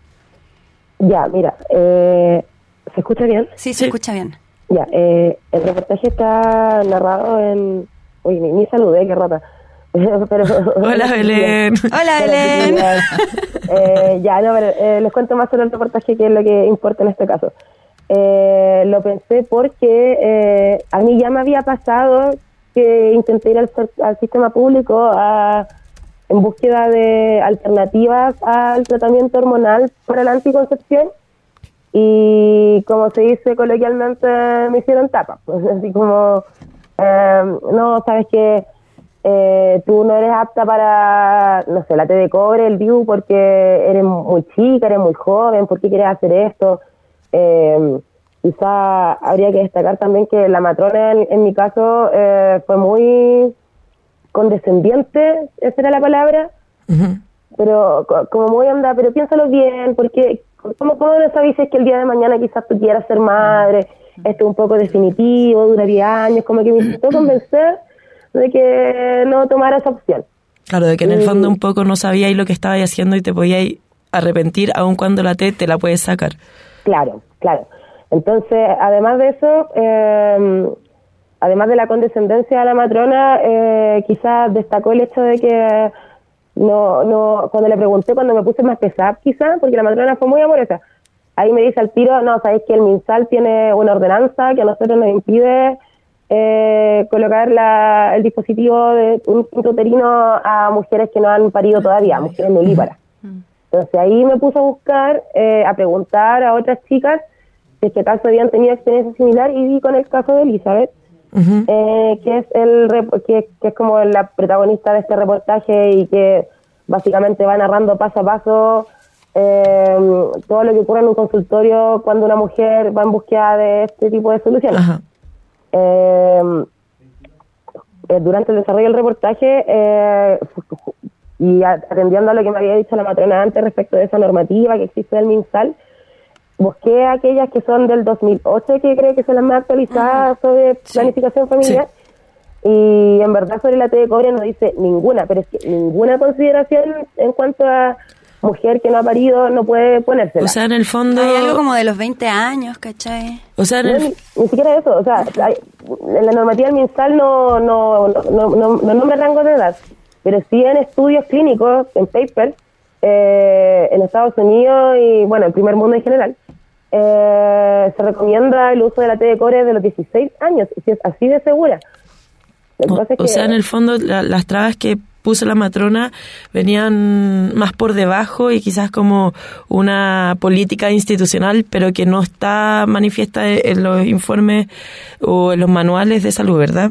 Ya, mira, eh, ¿se escucha bien? Sí, se sí. escucha bien. Ya, eh, el reportaje está narrado en... Uy, ni, ni saludé, qué rata. pero, Hola, Belén. Hola, Belén. eh, ya, no, pero eh, les cuento más sobre el reportaje, que es lo que importa en este caso. Eh, lo pensé porque eh, a mí ya me había pasado que intenté ir al, al sistema público a, en búsqueda de alternativas al tratamiento hormonal para la anticoncepción, y como se dice coloquialmente, me hicieron tapa. Pues, así como, eh, no, sabes que eh, tú no eres apta para, no sé, la T de cobre, el D I U, porque eres muy chica, eres muy joven, ¿por qué quieres hacer esto? Eh, quizá habría que destacar también que la matrona, en, en mi caso, eh, fue muy condescendiente, esa era la palabra, uh-huh. pero como muy onda, pero piénsalo bien, porque ¿cómo, cómo no sabes si es que el día de mañana quizás tú quieras ser madre? Esto es un poco definitivo, dura diez años, como que me intentó convencer de que no tomara esa opción. Claro, de que en el fondo un poco no sabíais lo que estabais haciendo y te podíais arrepentir aun cuando la T te la puedes sacar. Claro, claro. Entonces, además de eso, eh, además de la condescendencia de la matrona, eh, quizás destacó el hecho de que no, no, cuando le pregunté, cuando me puse más pesada, quizás, porque la matrona fue muy amorosa, ahí me dice al tiro, no, sabéis que el MinSal tiene una ordenanza que a nosotros nos impide eh, colocar la, el dispositivo de un intrauterino a mujeres que no han parido todavía, mujeres nulíparas. Entonces ahí me puse a buscar, eh, a preguntar a otras chicas si es que acaso habían tenido experiencia similar, y vi con el caso de Elizabeth, uh-huh. eh, que es el que, que es como la protagonista de este reportaje y que básicamente va narrando paso a paso eh, todo lo que ocurre en un consultorio cuando una mujer va en búsqueda de este tipo de soluciones. Uh-huh. Eh, durante el desarrollo del reportaje eh, y atendiendo a lo que me había dicho la matrona antes respecto de esa normativa que existe del MinSal, busqué aquellas que son del dos mil ocho, que creo que son las más actualizadas sobre sí. planificación familiar, sí. y en verdad sobre la T de cobre no dice ninguna, pero es que ninguna consideración en cuanto a mujer que no ha parido no puede ponérsela. O sea, en el fondo... Hay algo como de los veinte años, ¿cachai? O sea, en el... no, ni, ni siquiera eso, o sea, hay, en la normativa del MinSal no, no, no, no, no, no nombra rango de edad, pero sí en estudios clínicos, en papers, eh, en Estados Unidos y, bueno, el primer mundo en general, eh, se recomienda el uso de la T de cobre de los dieciséis años, y si es así de segura. O, o que, sea, en el fondo, la, las trabas que puso la matrona venían más por debajo y quizás como una política institucional, pero que no está manifiesta en los informes o en los manuales de salud, ¿verdad?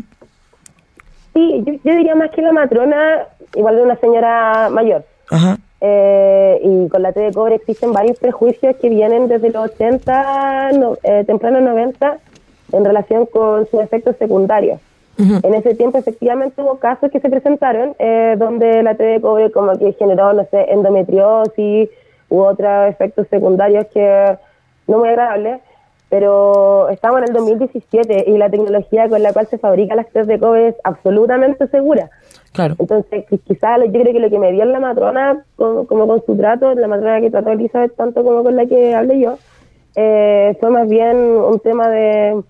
Sí, yo, yo diría más que la matrona, igual de una señora mayor. Ajá. Eh, y con la T de cobre existen varios prejuicios que vienen desde los ochenta, no, eh, tempranos noventa, en relación con sus efectos secundarios. Uh-huh. En ese tiempo efectivamente hubo casos que se presentaron eh, donde la T de cobre como que generó, no sé, endometriosis u otros efectos secundarios que no muy agradables, pero estamos en el dos mil diecisiete y la tecnología con la cual se fabrican las T de cobre es absolutamente segura. Claro. Entonces, quizás yo creo que lo que me dio la matrona, como, como con su trato, la matrona que trató a Elizabeth tanto como con la que hablé yo, eh, fue más bien un tema de,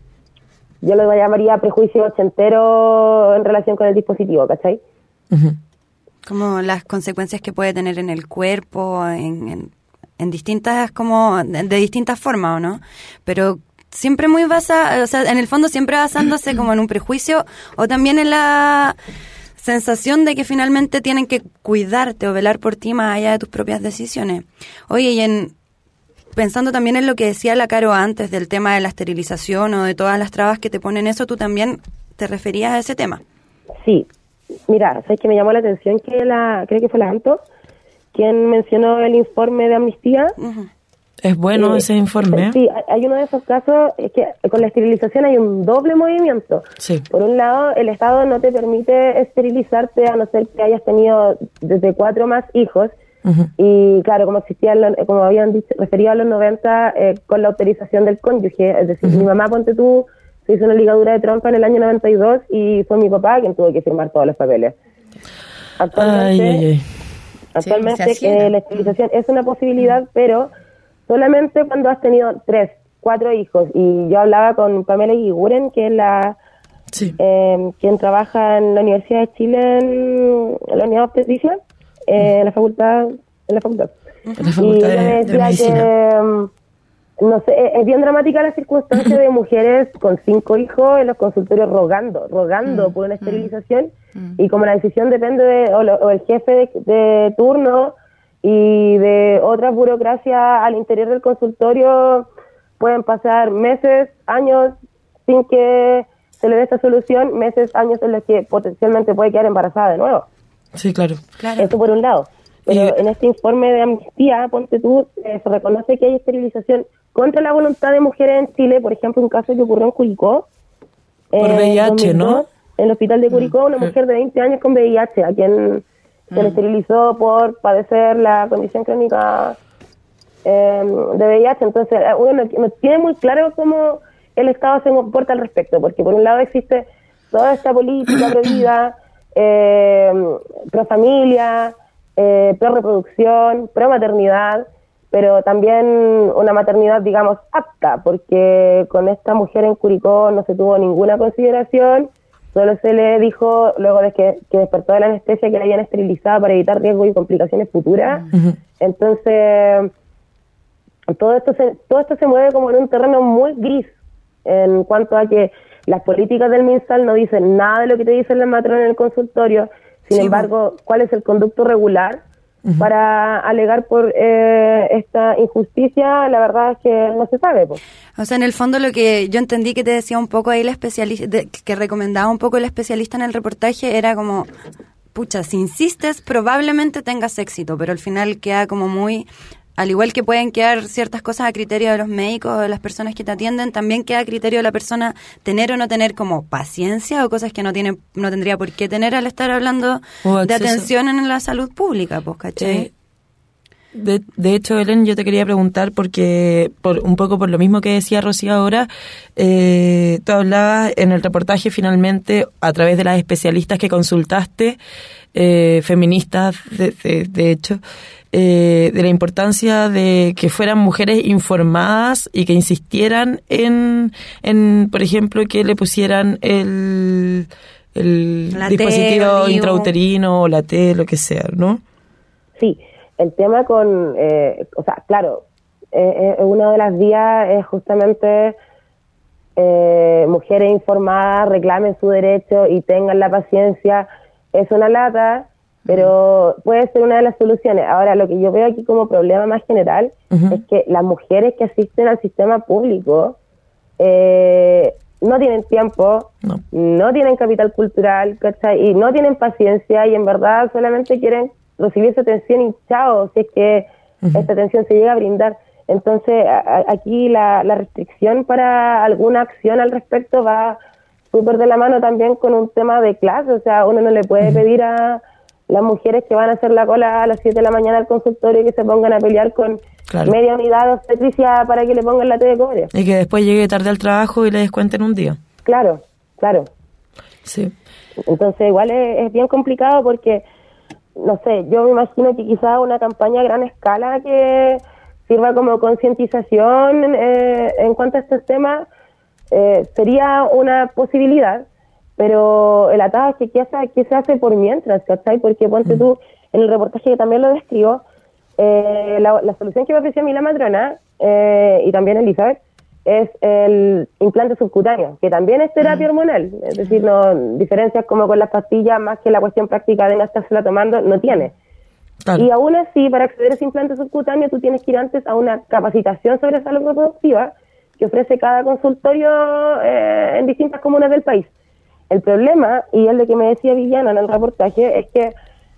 yo lo llamaría prejuicio ochentero en relación con el dispositivo, ¿cachai? Uh-huh. Como las consecuencias que puede tener en el cuerpo, en, en, en distintas, como, de, de distintas formas, ¿o no? Pero siempre muy basa, o sea, en el fondo siempre basándose como en un prejuicio, o también en la sensación de que finalmente tienen que cuidarte o velar por ti más allá de tus propias decisiones. Oye, y en pensando también en lo que decía la Caro antes del tema de la esterilización o de todas las trabas que te ponen eso, ¿tú también te referías a ese tema? Sí. Mira, ¿sabes que me llamó la atención que la, creo que fue la Anto, quien mencionó el informe de Amnistía? Uh-huh. Es bueno eh, ese informe. Sí, hay uno de esos casos, es que con la esterilización hay un doble movimiento. Sí. Por un lado, el Estado no te permite esterilizarte a no ser que hayas tenido desde cuatro más hijos. Uh-huh. Y claro, como existía, como habían dicho, referido a los noventa, eh, con la autorización del cónyuge. Es decir, uh-huh. mi mamá, ponte tú, se hizo una ligadura de trompa en el año noventa y dos y fue mi papá quien tuvo que firmar todos los papeles. Actualmente, ay, ay, ay. actualmente sí, eh, la esterilización uh-huh. es una posibilidad, pero solamente cuando has tenido tres, cuatro hijos. Y yo hablaba con Pamela Guiguren, que es la sí. eh, quien trabaja en la Universidad de Chile, en, en la unidad de obstetricia, eh, en la facultad, en la facultad. En la facultad y ella me decía de, de medicina. que um, no sé, es bien dramática la circunstancia de mujeres con cinco hijos en los consultorios rogando, rogando mm, por una esterilización, mm, y como la decisión depende de, o, lo, o el jefe de, de turno y de otras burocracias al interior del consultorio, pueden pasar meses, años sin que se le dé esta solución, meses, años en los que potencialmente puede quedar embarazada de nuevo. Sí, claro. claro. Eso por un lado. Pero y... en este informe de amnistía, ponte tú, eh, se reconoce que hay esterilización contra la voluntad de mujeres en Chile. Por ejemplo, un caso que ocurrió en Curicó. Por eh, V I H, ¿no? En el hospital de Curicó, una mujer de veinte años con V I H, a quien mm. se le esterilizó por padecer la condición crónica eh, de V I H. Entonces, uno no, no tiene muy claro cómo el Estado se comporta al respecto, porque por un lado existe toda esta política pro vida, eh, pro familia, eh, pro reproducción, pro maternidad, pero también una maternidad, digamos, apta, porque con esta mujer en Curicó no se tuvo ninguna consideración, solo se le dijo, luego de que, que despertó de la anestesia, que la habían esterilizado para evitar riesgos y complicaciones futuras. Uh-huh. Entonces, todo esto se, todo esto se mueve como en un terreno muy gris, en cuanto a que las políticas del MinSal no dicen nada de lo que te dicen las matronas en el consultorio. Sin sí, embargo, bueno. ¿cuál es el conducto regular uh-huh. para alegar por eh, esta injusticia? La verdad es que no se sabe. Pues. O sea, en el fondo lo que yo entendí que te decía un poco ahí la especialista, de, que recomendaba un poco el especialista en el reportaje, era como, pucha, si insistes probablemente tengas éxito, pero al final queda como muy... Al igual que pueden quedar ciertas cosas a criterio de los médicos o de las personas que te atienden, también queda a criterio de la persona tener o no tener como paciencia o cosas que no tiene, no tendría por qué tener al estar hablando de atención en la salud pública, pues, ¿cachai? Eh, de, de hecho, Helen, yo te quería preguntar porque, por un poco por lo mismo que decía Rocío ahora, eh, tú hablabas en el reportaje finalmente, a través de las especialistas que consultaste, eh, feministas, de, de, de hecho, Eh, de la importancia de que fueran mujeres informadas y que insistieran en, en por ejemplo, que le pusieran el, el dispositivo T, intrauterino o la T, lo que sea, ¿no? Sí, el tema con, eh, o sea, claro, eh, eh, una de las vías es justamente eh, mujeres informadas, reclamen su derecho y tengan la paciencia. Es una lata, pero puede ser una de las soluciones. Ahora, lo que yo veo aquí como problema más general uh-huh. es que las mujeres que asisten al sistema público eh, no tienen tiempo, no. no tienen capital cultural, ¿cachai? Y no tienen paciencia y en verdad solamente quieren recibir su atención y chao, si es que uh-huh. esta atención se llega a brindar. Entonces, a, a, aquí la, la restricción para alguna acción al respecto va súper de la mano también con un tema de clase. O sea, uno no le puede uh-huh. pedir a las mujeres que van a hacer la cola a las siete de la mañana al consultorio y que se pongan a pelear con claro. media unidad de obstetricia para que le pongan la T de cobre. Y que después llegue tarde al trabajo y le descuenten un día. Claro, claro. Sí. Entonces igual es, es bien complicado porque, no sé, yo me imagino que quizás una campaña a gran escala que sirva como concientización eh, en cuanto a estos temas eh, sería una posibilidad. Pero el atado es que ¿qué, hace, qué se hace por mientras, ¿cachai? Porque ponte tú, en el reportaje que también lo describo, eh, la, la solución que me ofreció a mí la matrona, eh, y también Elizabeth, es el implante subcutáneo, que también es terapia hormonal, es decir, no diferencias como con las pastillas, más que la cuestión práctica de no estársela tomando, no tiene. Claro. Y aún así, para acceder a ese implante subcutáneo, tú tienes que ir antes a una capacitación sobre salud reproductiva que ofrece cada consultorio eh, en distintas comunas del país. El problema, y el de que me decía Viviana en el reportaje, es que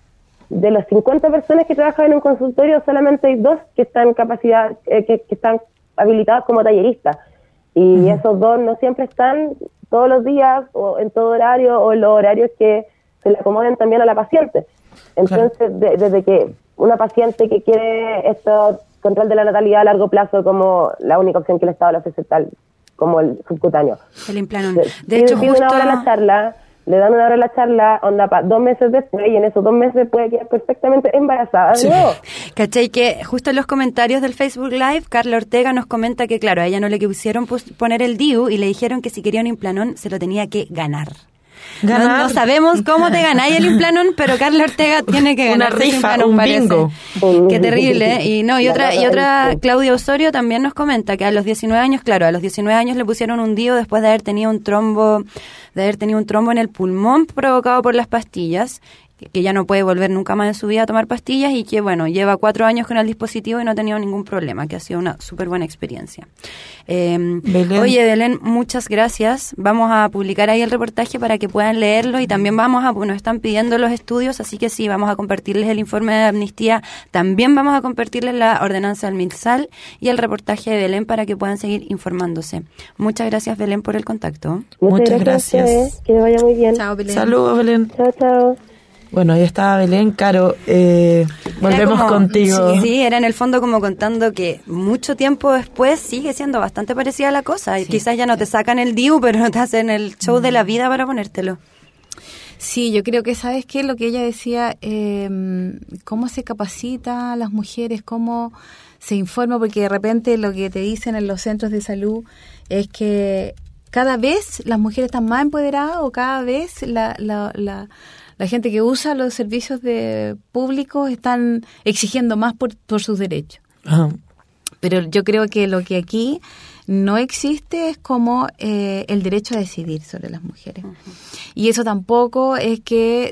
de las cincuenta personas que trabajan en un consultorio, solamente hay dos que están capacidad, eh, que, que están habilitados como talleristas. Y uh-huh. esos dos no siempre están todos los días, o en todo horario, o en los horarios que se le acomoden también a la paciente. Entonces, claro. de, desde que una paciente que quiere esto, control de la natalidad a largo plazo como la única opción que el Estado le ofrece, tal como el subcutáneo. El implantón. De, de hecho, justo... una hora la charla, le dan una hora la charla, onda pa, dos meses después, y en esos dos meses puede quedar perfectamente embarazada. Sí. ¿No? ¿Cachai? Que justo en los comentarios del Facebook Live, Carla Ortega nos comenta que, claro, a ella no le quisieron poner el D I U y le dijeron que si quería un implantón se lo tenía que ganar. No, no sabemos cómo te ganáis el Implanon, pero Carla Ortega tiene que ganar una rifa, Implanon, un parece. bingo. Qué terrible. Y no, y otra, y otra, Claudia Osorio también nos comenta que a los diecinueve años, claro, a los diecinueve años le pusieron un D I U después de haber tenido un trombo, de haber tenido un trombo en el pulmón provocado por las pastillas, que ya no puede volver nunca más en su vida a tomar pastillas y que, bueno, lleva cuatro años con el dispositivo y no ha tenido ningún problema, que ha sido una súper buena experiencia. Eh, Belén. Oye, Belén, muchas gracias. Vamos a publicar ahí el reportaje para que puedan leerlo y también vamos a, nos están pidiendo los estudios, así que sí, vamos a compartirles el informe de amnistía, también vamos a compartirles la ordenanza del MinSal y el reportaje de Belén para que puedan seguir informándose. Muchas gracias, Belén, por el contacto. Muchas, Muchas gracias. gracias. Que le vaya muy bien. Chao, Belén. Saludos, Belén. Chao, chao. Bueno, ahí estaba Belén. Caro, eh, volvemos Era como- contigo. Sí, sí, era en el fondo como contando que mucho tiempo después sigue siendo bastante parecida la cosa. Y quizás ya no te sacan el D I U, pero no te hacen el show de la vida para ponértelo. Sí, yo creo que, ¿sabes qué? Lo que ella decía, eh, cómo se capacita a las mujeres, cómo se informa, porque de repente lo que te dicen en los centros de salud es que cada vez las mujeres están más empoderadas o cada vez la, la, la, la gente que usa los servicios de públicos están exigiendo más por, por sus derechos. Ajá. Pero yo creo que lo que aquí no existe es como eh, el derecho a decidir sobre las mujeres. Uh-huh. Y eso tampoco es que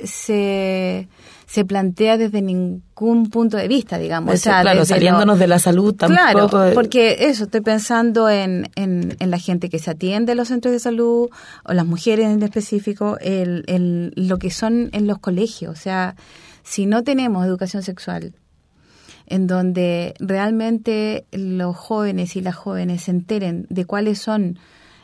se, se plantea desde ningún punto de vista, digamos. Eso, o sea, claro, saliéndonos lo, de la salud tampoco. Claro, porque eso, estoy pensando en, en, en la gente que se atiende en los centros de salud, o las mujeres en específico, el, el, lo que son en los colegios. O sea, si no tenemos educación sexual, en donde realmente los jóvenes y las jóvenes se enteren de cuáles son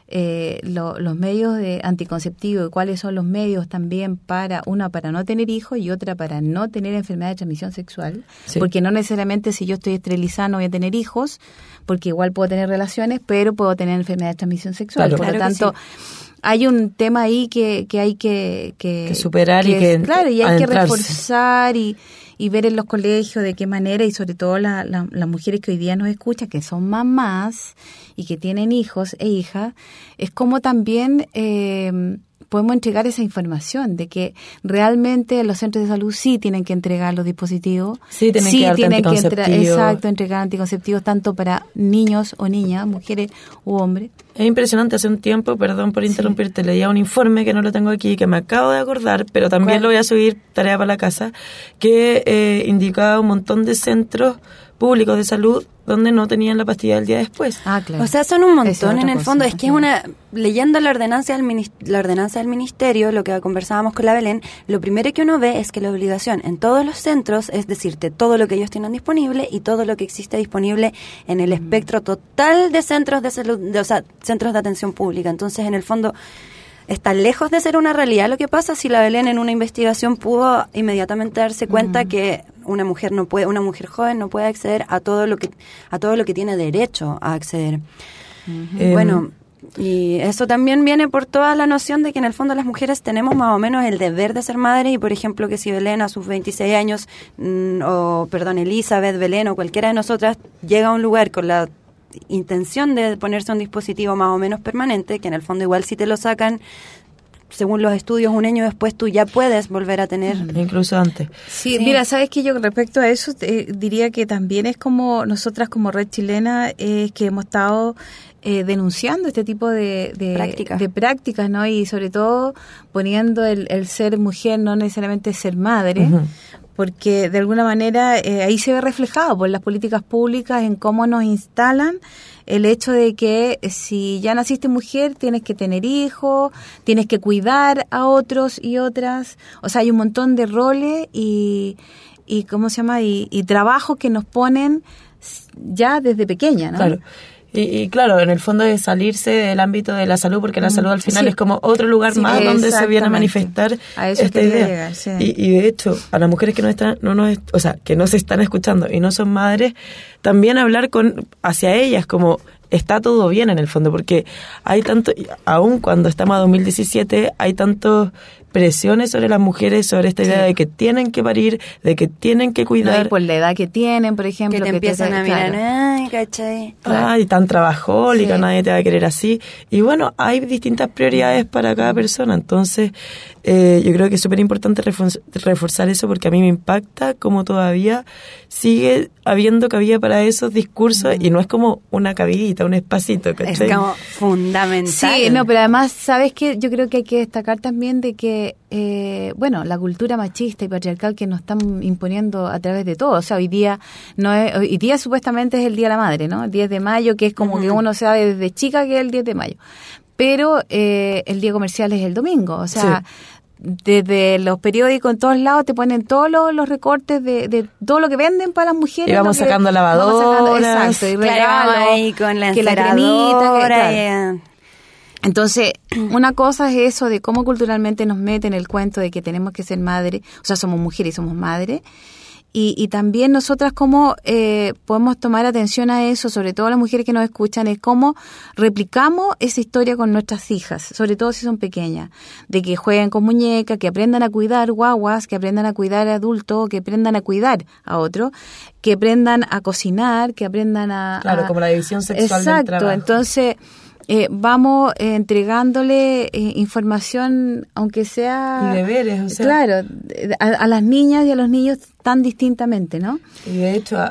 eh, lo, los medios de anticonceptivos y cuáles son los medios también para, una para no tener hijos y otra para no tener enfermedad de transmisión sexual, sí. Porque no necesariamente si yo estoy esterilizada no voy a tener hijos, porque igual puedo tener relaciones, pero puedo tener enfermedad de transmisión sexual. Claro, Por claro lo tanto, sí. Hay un tema ahí que, que hay que, que, que superar que, y que claro, y hay que adentrarse. reforzar y y ver en los colegios de qué manera, y sobre todo la, la, las mujeres que hoy día nos escuchan, que son mamás y que tienen hijos e hijas, es como también eh, podemos entregar esa información de que realmente los centros de salud sí tienen que entregar los dispositivos, sí tienen sí que, tienen que entre, exacto, entregar anticonceptivos tanto para niños o niñas, mujeres u hombres. Es impresionante, hace un tiempo, perdón por interrumpirte, sí. Leía un informe que no lo tengo aquí, que me acabo de acordar, pero también ¿cuál? Lo voy a subir, tarea para la casa, que eh, indicaba un montón de centros públicos de salud donde no tenían la pastilla del día después. Ah, claro. O sea, son un montón en el fondo. Es que es una, leyendo la ordenanza del la ordenanza del ministerio, lo que conversábamos con la Belén, lo primero que uno ve es que la obligación en todos los centros es decirte todo lo que ellos tienen disponible y todo lo que existe disponible en el espectro total de centros de salud, de, o sea, centros de atención pública. Entonces, en el fondo, está lejos de ser una realidad lo que pasa si la Belén en una investigación pudo inmediatamente darse cuenta uh-huh. que una mujer no puede, una mujer joven no puede acceder a todo lo que a todo lo que tiene derecho a acceder. Uh-huh. Eh, bueno, y eso también viene por toda la noción de que en el fondo las mujeres tenemos más o menos el deber de ser madres, y por ejemplo que si Belén a sus veintiséis años mmm, o perdón, Elizabeth, Belén o cualquiera de nosotras llega a un lugar con la intención de ponerse un dispositivo más o menos permanente, que en el fondo igual si te lo sacan según los estudios un año después tú ya puedes volver a tener, incluso antes. Sí, sí. Mira, sabes que yo respecto a eso eh, diría que también es como nosotras como Red Chilena eh, que hemos estado eh, denunciando este tipo de, de, Práctica. de prácticas, ¿no? Y sobre todo poniendo el, el ser mujer, no necesariamente ser madre. Uh-huh. Porque de alguna manera eh, ahí se ve reflejado por las políticas públicas en cómo nos instalan el hecho de que si ya naciste mujer tienes que tener hijos, tienes que cuidar a otros y otras. O sea, hay un montón de roles y, y ¿cómo se llama? Y, y trabajos que nos ponen ya desde pequeña, ¿no? Claro. Y, y claro, en el fondo es salirse del ámbito de la salud, porque la salud al final sí. es como otro lugar sí, más donde se viene a manifestar a eso esta idea. Llegar, sí. y, y de hecho, a las mujeres que no están, no nos, o sea, que no se están escuchando y no son madres, también hablar con hacia ellas como está todo bien en el fondo, porque hay tanto, aún cuando estamos a dos mil diecisiete, hay tantos presiones sobre las mujeres, sobre esta idea sí. de que tienen que parir, de que tienen que cuidar. No, y por la edad que tienen, por ejemplo. Que te que empiezan te, a mirar, claro. ay, ¿cachai? Ay, tan trabajólica, Sí. nadie te va a querer así. Y bueno, hay distintas prioridades para cada persona, entonces eh, yo creo que es súper importante refor- reforzar eso porque a mí me impacta como todavía sigue habiendo cabida para esos discursos mm. y no es como una cabidita, un espacito, ¿cachai? Es como fundamental. Sí, no, pero además, ¿sabes qué? Yo creo que hay que destacar también de que, eh, bueno, la cultura machista y patriarcal que nos están imponiendo a través de todo. O sea, hoy día, no es, hoy día supuestamente es el Día de la Madre, ¿no? El diez de mayo, que es como uh-huh. que uno sabe desde chica que es el diez de mayo. Pero eh, el día comercial es el domingo, o sea... Sí. Desde los periódicos en todos lados te ponen todos los, los recortes de, de todo lo que venden para las mujeres. Y vamos que, sacando lavadoras. Exacto, y regalos, claro, ahí con la que la cremita. Que, claro. Yeah. Entonces, una cosa es eso de cómo culturalmente nos meten el cuento de que tenemos que ser madre, o sea, somos mujeres y somos madre. Y, y también nosotras cómo eh, podemos tomar atención a eso, sobre todo las mujeres que nos escuchan, es cómo replicamos esa historia con nuestras hijas, sobre todo si son pequeñas, de que jueguen con muñecas, que aprendan a cuidar guaguas, que aprendan a cuidar a adultos, que aprendan a cuidar a otros, que aprendan a cocinar, que aprendan a... Claro, a, como la división sexual exacto, del trabajo. Entonces... Eh, vamos eh, entregándole eh, información, aunque sea... Y deberes, o sea... Claro, a, a las niñas y a los niños tan distintamente, ¿no? Y de hecho,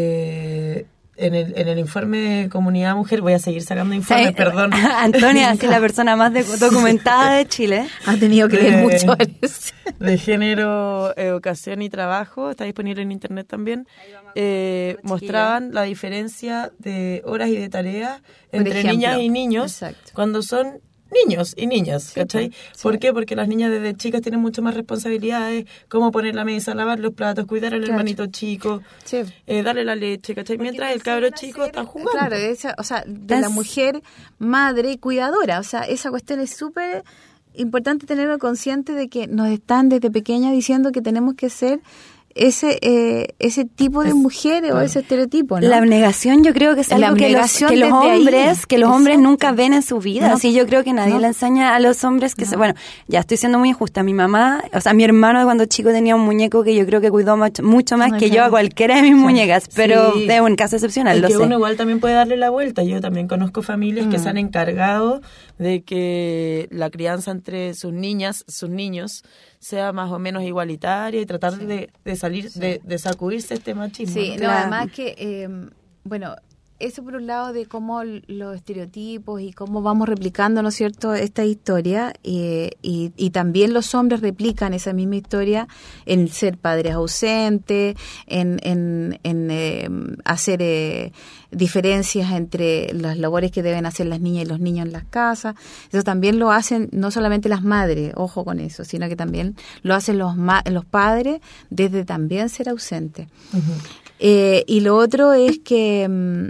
eh, en, el, en el informe de Comunidad Mujer, voy a seguir sacando informes, sí, perdón. Antonia, es la persona más de, documentada de Chile. Ha tenido que leer mucho. De género, educación y trabajo, está disponible en internet también. Eh, mostraban la diferencia de horas y de tareas entre ejemplo, niñas y niños exacto. cuando son niños y niñas, sí, ¿cachai? Sí. ¿Por qué? Porque las niñas desde chicas tienen mucho más responsabilidades, cómo poner la mesa, lavar los platos, cuidar al claro. hermanito chico, sí. eh, darle la leche, ¿cachai? Porque mientras el cabro chico está jugando. Claro, esa, o sea, de la mujer madre y cuidadora, o sea, esa cuestión es súper importante tenerlo consciente de que nos están desde pequeña diciendo que tenemos que ser ese eh, ese tipo de es, mujeres claro. o ese estereotipo, ¿no? La abnegación yo creo que es algo que los, que los hombres ahí. que los hombres Exacto. nunca ven en su vida. No. Así yo creo que nadie no. le enseña a los hombres que no. se, bueno, ya estoy siendo muy injusta. Mi mamá, o sea, mi hermano cuando chico tenía un muñeco que yo creo que cuidó mucho, mucho más no, que claro. yo a cualquiera de mis sí. muñecas, pero sí. es un caso excepcional, es lo que sé. Uno igual también puede darle la vuelta. Yo también conozco familias mm. que se han encargado de que la crianza entre sus niñas, sus niños, sea más o menos igualitaria y tratar sí. de, de salir, sí. de, de sacudirse este machismo. Sí, ¿no? no, claro. además que, eh, bueno, eso por un lado de cómo los estereotipos y cómo vamos replicando, ¿no es cierto?, esta historia, eh, y, y también los hombres replican esa misma historia en ser padres ausentes, en, en, en eh, hacer eh, diferencias entre las labores que deben hacer las niñas y los niños en las casas. Eso también lo hacen no solamente las madres, ojo con eso, sino que también lo hacen los, ma- los padres desde también ser ausentes. Uh-huh. Eh, y lo otro es que...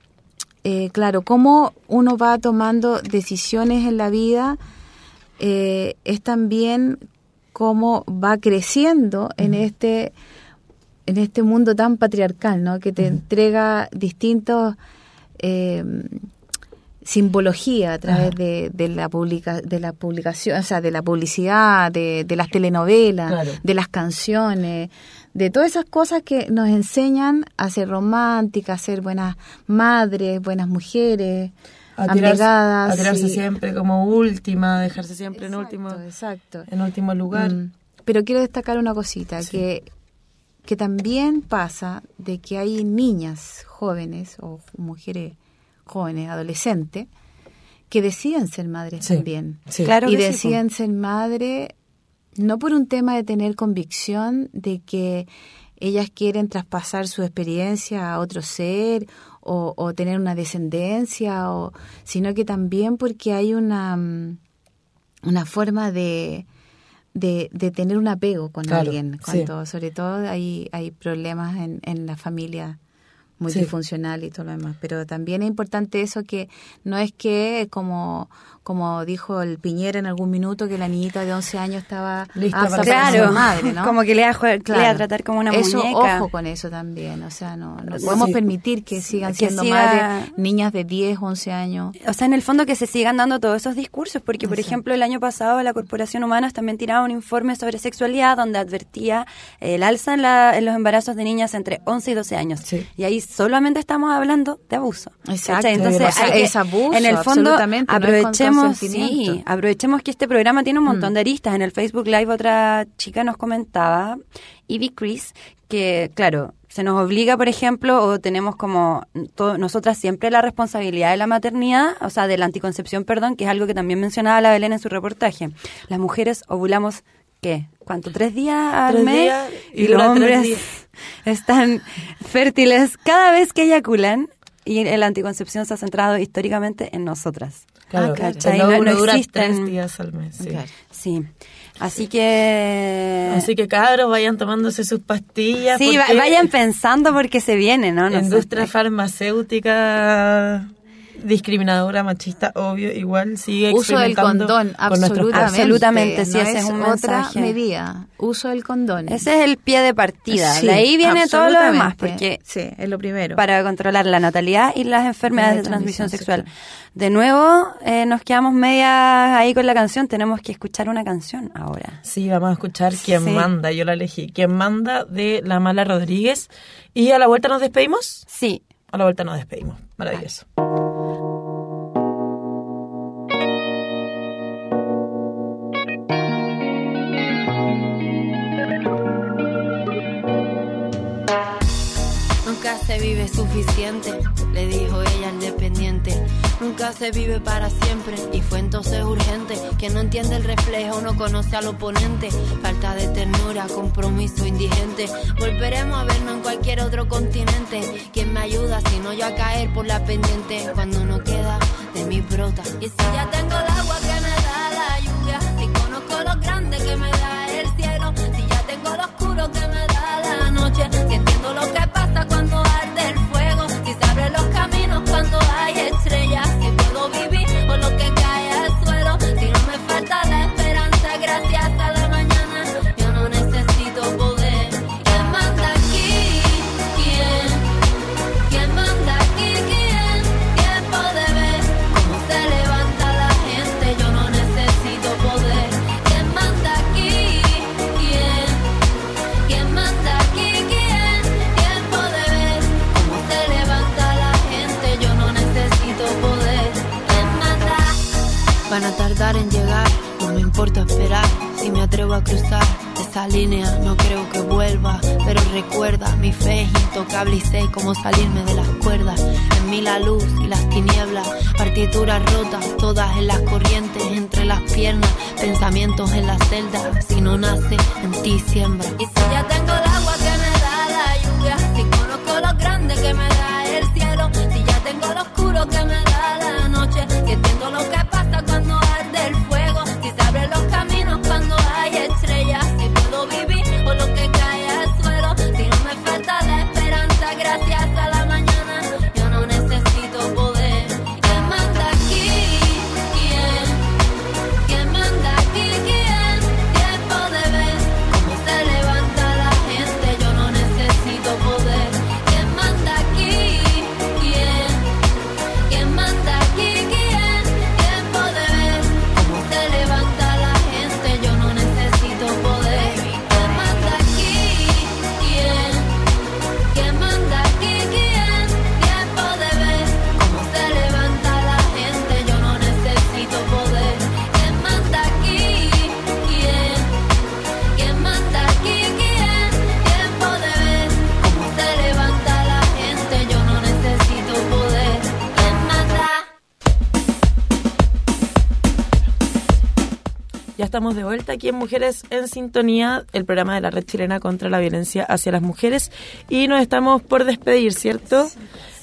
Eh, claro, cómo uno va tomando decisiones en la vida eh, es también cómo va creciendo uh-huh. en este en este mundo tan patriarcal, ¿no? Que te uh-huh. entrega distintos eh, simbología a través uh-huh. de, de la publica, de la publicación, o sea, de la publicidad, de, de las telenovelas, claro. de las canciones, de todas esas cosas que nos enseñan a ser románticas, a ser buenas madres, buenas mujeres, a abnegadas. Tirarse, a tirarse sí. siempre como última, dejarse siempre exacto, en último exacto. en último lugar. Mm. Pero quiero destacar una cosita, sí. que, que también pasa de que hay niñas jóvenes o mujeres jóvenes, adolescentes, que deciden ser madres sí. también. Sí. Claro y que deciden sí. ser madre no por un tema de tener convicción de que ellas quieren traspasar su experiencia a otro ser o, o tener una descendencia, o, sino que también porque hay una, una forma de, de, de tener un apego con claro, alguien. Cuando, sí. Sobre todo hay, hay problemas en, en la familia muy sí. disfuncional y todo lo demás. Pero también es importante eso, que no es que como como dijo el Piñera en algún minuto, que la niñita de once años estaba lista para claro, su madre, ¿no? Como que le va a, jugar, claro. le va a tratar como una eso, muñeca. Ojo con eso también, o sea, no, no podemos sí. permitir que sigan que siendo siga... madres niñas de diez, once años. O sea, en el fondo que se sigan dando todos esos discursos, porque por Exacto. ejemplo el año pasado la Corporación Humanas también tiraba un informe sobre sexualidad donde advertía el alza en, la, en los embarazos de niñas entre once y doce años. Sí. Y ahí solamente estamos hablando de abuso. Exacto. Entonces, o sea, hay es que, abuso, en el fondo, aprovechemos, no sí, aprovechemos que este programa tiene un montón mm. de aristas. En el Facebook Live otra chica nos comentaba, Ivy Chris, que claro, se nos obliga, por ejemplo, o tenemos como todo, nosotras siempre la responsabilidad de la maternidad, o sea, de la anticoncepción, perdón, que es algo que también mencionaba la Belén en su reportaje. Las mujeres ovulamos, ¿qué? ¿Cuánto? ¿Tres días al tres mes? Días y, y los hombres están fértiles cada vez que eyaculan, y la anticoncepción se ha centrado históricamente en nosotras. Claro, ah, el óvulo no dura tres días al mes. Sí. Claro. sí. Así que... Así que cabros, vayan tomándose sus pastillas. Sí, vayan pensando porque se viene, ¿no? La industria farmacéutica discriminadora, machista, obvio, igual sigue uso del condón, absolutamente. Absolutamente, sí, no ese es un mensaje. Otra medida, uso del condón. Ese es el pie de partida. Sí, de ahí viene todo lo demás, porque sí, es lo primero. Para controlar la natalidad y las enfermedades de transmisión sexual. sexual. De nuevo, eh, nos quedamos medias ahí con la canción. Tenemos que escuchar una canción ahora. Sí, vamos a escuchar Quién sí. Manda. Yo la elegí. Quién Manda, de La Mala Rodríguez. ¿Y a la vuelta nos despedimos? Sí. A la vuelta nos despedimos. Maravilloso. Nunca se vive suficiente, le dijo ella al dependiente. Nunca se vive para siempre, y fue entonces urgente. Quien no entiende el reflejo no conoce al oponente. Falta de ternura, compromiso indigente. Volveremos a vernos en cualquier otro continente. ¿Quién me ayuda si no yo a caer por la pendiente? Cuando no queda de mi brota. Y si ya tengo el agua que me da la lluvia, si conozco lo grande que me da el cielo, si ya tengo lo oscuro que me da la noche, si entiendo lo que pasa cuando arde el fuego, si se abren los caminos cuando hay estrellas, si puedo vivir con lo que cae al suelo, si no me falta la esperanza gracias a la mañana, yo no necesito poder. ¿Quién manda aquí? ¿Quién? ¿Quién manda aquí? ¿Quién? Tiempo de ver cómo se levanta la gente, yo no necesito poder. ¿Quién manda aquí? ¿Quién? ¿Quién manda aquí? ¿Quién? Tiempo de ver cómo se levanta la gente, yo no necesito poder. ¿Quién manda? Van a tardar en llegar, no me importa esperar. Si me atrevo a cruzar esa línea, no creo que vuelva. Pero recuerda, mi fe es intocable y sé cómo salirme de las cuerdas. En mí la luz y las tinieblas, partituras rotas, todas en las corrientes, entre las piernas, pensamientos en la celda. Si no nace, en ti siembra. Y si ya tengo el agua que me da la lluvia, si conozco lo grande que me da el cielo, si ya tengo lo oscuro que me da la noche, si entiendo lo que pasa cuando arde el fuego, si se abren los caminos cuando hay estrellas, si puedo vivir con lo que cae al suelo, si no me falta la esperanza gracias a la mañana, yo no necesito poder. ¿Quién manda aquí? ¿Quién? ¿Quién manda aquí? ¿Quién? Tiempo de ver cómo se levanta la gente, yo no necesito poder. ¿Quién manda aquí? ¿Quién? ¿Quién manda aquí? ¿Quién? Tiempo de ver cómo se levanta la gente, yo no necesito poder. ¿Quién manda aquí? ¿Quién? ¿Quién manda aquí? ¿Quién? Tiempo de ver cómo se levanta la gente, yo no necesito poder. ¿Quién manda aquí? ¿Quién? ¿Quién manda aquí? ¿Quién? Tiempo de ver cómo se levanta la gente, yo no necesito poder. ¿Quién manda? Ya estamos de vuelta aquí en Mujeres en Sintonía, el programa de la Red Chilena contra la Violencia hacia las Mujeres, y nos estamos por despedir, ¿cierto? Sí.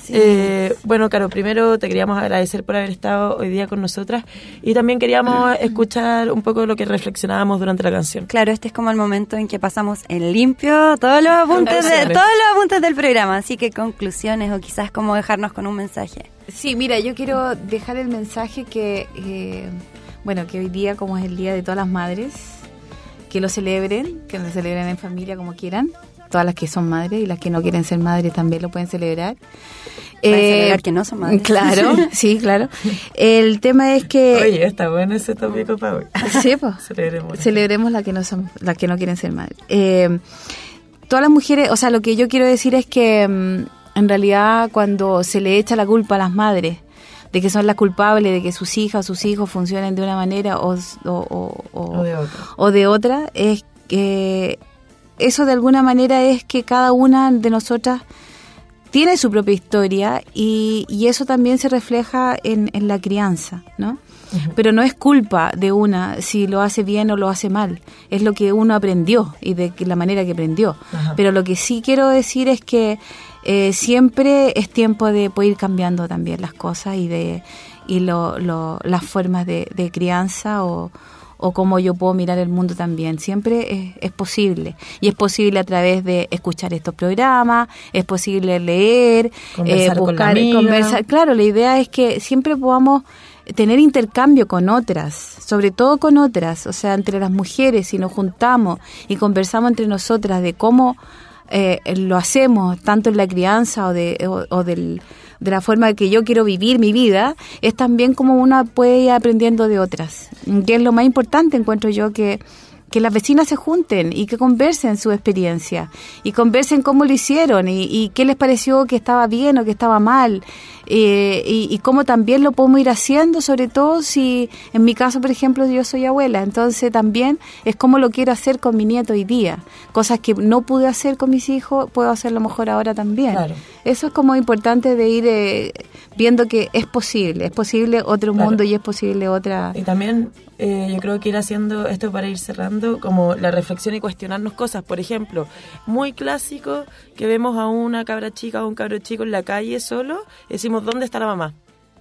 Sí. Eh, bueno, Caro, primero te queríamos agradecer por haber estado hoy día con nosotras y también queríamos escuchar un poco lo que reflexionábamos durante la canción. Claro, este es como el momento en que pasamos en limpio todos los apuntes, de, todos los apuntes del programa, así que conclusiones o quizás como dejarnos con un mensaje. Sí, mira, yo quiero dejar el mensaje que, eh, bueno, que hoy día, como es el Día de todas las madres, que lo celebren, que lo celebren en familia como quieran. Todas las que son madres y las que no quieren ser madres también lo pueden celebrar. Pueden eh, celebrar que no son madres. Claro, sí, claro. El tema es que... Oye, está bueno ese tópico para hoy. Sí, pues. Celebremos. Celebremos las que no son, las que no quieren ser madres. Eh, todas las mujeres, o sea, lo que yo quiero decir es que um, en realidad cuando se le echa la culpa a las madres de que son las culpables de que sus hijas o sus hijos funcionen de una manera o, o, o, o, o de otra, o de otra es que... Eso de alguna manera es que cada una de nosotras tiene su propia historia y, y eso también se refleja en, en la crianza, ¿no? Uh-huh. Pero no es culpa de una si lo hace bien o lo hace mal, es lo que uno aprendió y de la manera que aprendió. Uh-huh. Pero lo que sí quiero decir es que eh, siempre es tiempo de poder ir cambiando también las cosas y de y lo, lo, las formas de, de crianza o o cómo yo puedo mirar el mundo también. Siempre es, es posible. Y es posible a través de escuchar estos programas, es posible leer, conversar eh, buscar, con la amiga. conversar. Claro, la idea es que siempre podamos tener intercambio con otras, sobre todo con otras, o sea, entre las mujeres, si nos juntamos y conversamos entre nosotras de cómo eh, lo hacemos, tanto en la crianza o, de, o, o del... de la forma que yo quiero vivir mi vida, es también como una puede ir aprendiendo de otras. Que es lo más importante, encuentro yo, que, que las vecinas se junten y que conversen su experiencia y conversen cómo lo hicieron y, y qué les pareció que estaba bien o que estaba mal. Eh, y, y cómo también lo podemos ir haciendo, sobre todo si, en mi caso, por ejemplo, yo soy abuela, entonces también es cómo lo quiero hacer con mi nieto hoy día. Cosas que no pude hacer con mis hijos, puedo hacerlo mejor ahora también. Claro. Eso es como importante de ir eh, viendo que es posible, es posible otro claro. mundo y es posible otra... Y también eh, yo creo que ir haciendo esto para ir cerrando, como la reflexión y cuestionarnos cosas. Por ejemplo, muy clásico que vemos a una cabra chica o un cabro chico en la calle solo, decimos, ¿dónde está la mamá?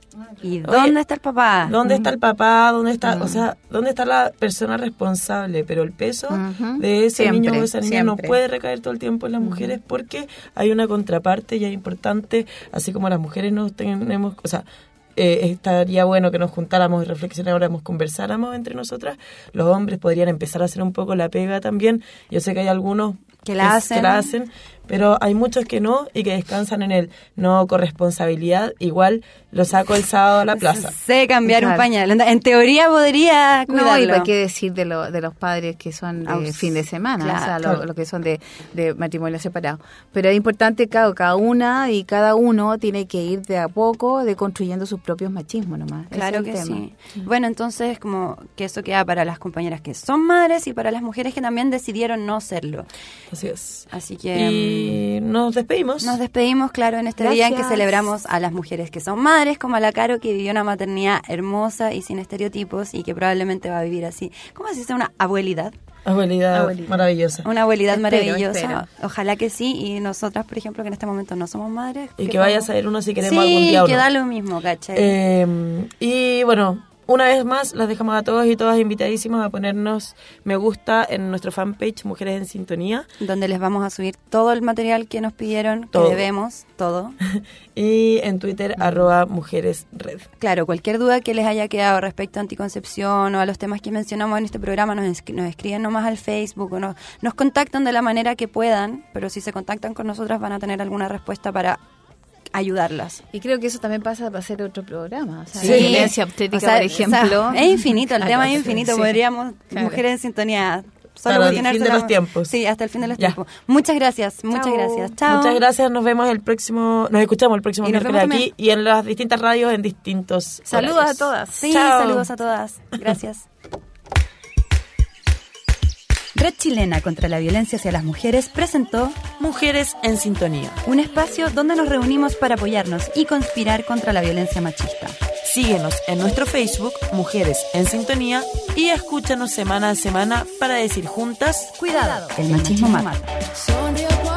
¿Y dónde Oye, está el papá? ¿Dónde está el papá? ¿Dónde está, uh-huh. o sea, dónde está la persona responsable? Pero el peso uh-huh. de ese siempre, niño o esa niña siempre. no puede recaer todo el tiempo en las uh-huh. mujeres porque hay una contraparte y es importante, así como las mujeres nos tenemos, o sea, eh, estaría bueno que nos juntáramos y reflexionáramos, conversáramos entre nosotras. Los hombres podrían empezar a hacer un poco la pega también. Yo sé que hay algunos que la, hacen. que la hacen, pero hay muchos que no y que descansan en el no corresponsabilidad. Igual lo saco el sábado a la plaza. Sé cambiar claro. un pañal. En teoría podría cuidarlo. No, y para qué decir de, lo, de los padres que son de Aus, fin de semana, claro, o sea, claro. lo, lo que son de, de matrimonio separado. Pero es importante que cada, cada una y cada uno tiene que ir de a poco deconstruyendo sus propios machismos nomás. Claro que tema. sí. Bueno, entonces como que eso queda para las compañeras que son madres y para las mujeres que también decidieron no serlo. Así es. Así que... Y nos despedimos. Nos despedimos, claro, en este Gracias. día en que celebramos a las mujeres que son madres, como a la Caro, que vivió una maternidad hermosa y sin estereotipos y que probablemente va a vivir así. ¿Cómo se dice? Una abuelidad. Abuelidad, abuelidad. maravillosa. Una abuelidad espero, maravillosa. Espero. Ojalá que sí. Y nosotras, por ejemplo, que en este momento no somos madres. Y que, que vaya a saber uno si queremos sí, algún día o no. Sí, que da lo mismo, ¿cachai? Eh, y bueno... Una vez más, las dejamos a todos y todas invitadísimas a ponernos me gusta en nuestro fanpage Mujeres en Sintonía. Donde les vamos a subir todo el material que nos pidieron, todo. que debemos, todo. Y en Twitter, arroba Mujeres Red. Claro, cualquier duda que les haya quedado respecto a anticoncepción o a los temas que mencionamos en este programa, nos, esc- nos escriben nomás al Facebook o nos, nos contactan de la manera que puedan, pero si se contactan con nosotras van a tener alguna respuesta para ayudarlas. Y creo que eso también pasa para hacer otro programa. O sea, sí. La violencia obstétrica, o sea, por ejemplo. O sea, es infinito, el tema es infinito. Sí. Podríamos, claro. Mujeres en Sintonía, solo hasta el fin de los tiempos. Sí, hasta el fin de los ya. tiempos. Muchas gracias, muchas Chao. gracias. Chao. Muchas gracias, nos vemos el próximo, nos escuchamos el próximo miércoles aquí y en las distintas radios en distintos Saludos horarios. a todas. Sí, Chao. saludos a todas. Gracias. Red Chilena contra la Violencia hacia las Mujeres presentó Mujeres en Sintonía, un espacio donde nos reunimos para apoyarnos y conspirar contra la violencia machista. Síguenos en nuestro Facebook, Mujeres en Sintonía, y escúchanos semana a semana para decir juntas, cuidado, el machismo mata.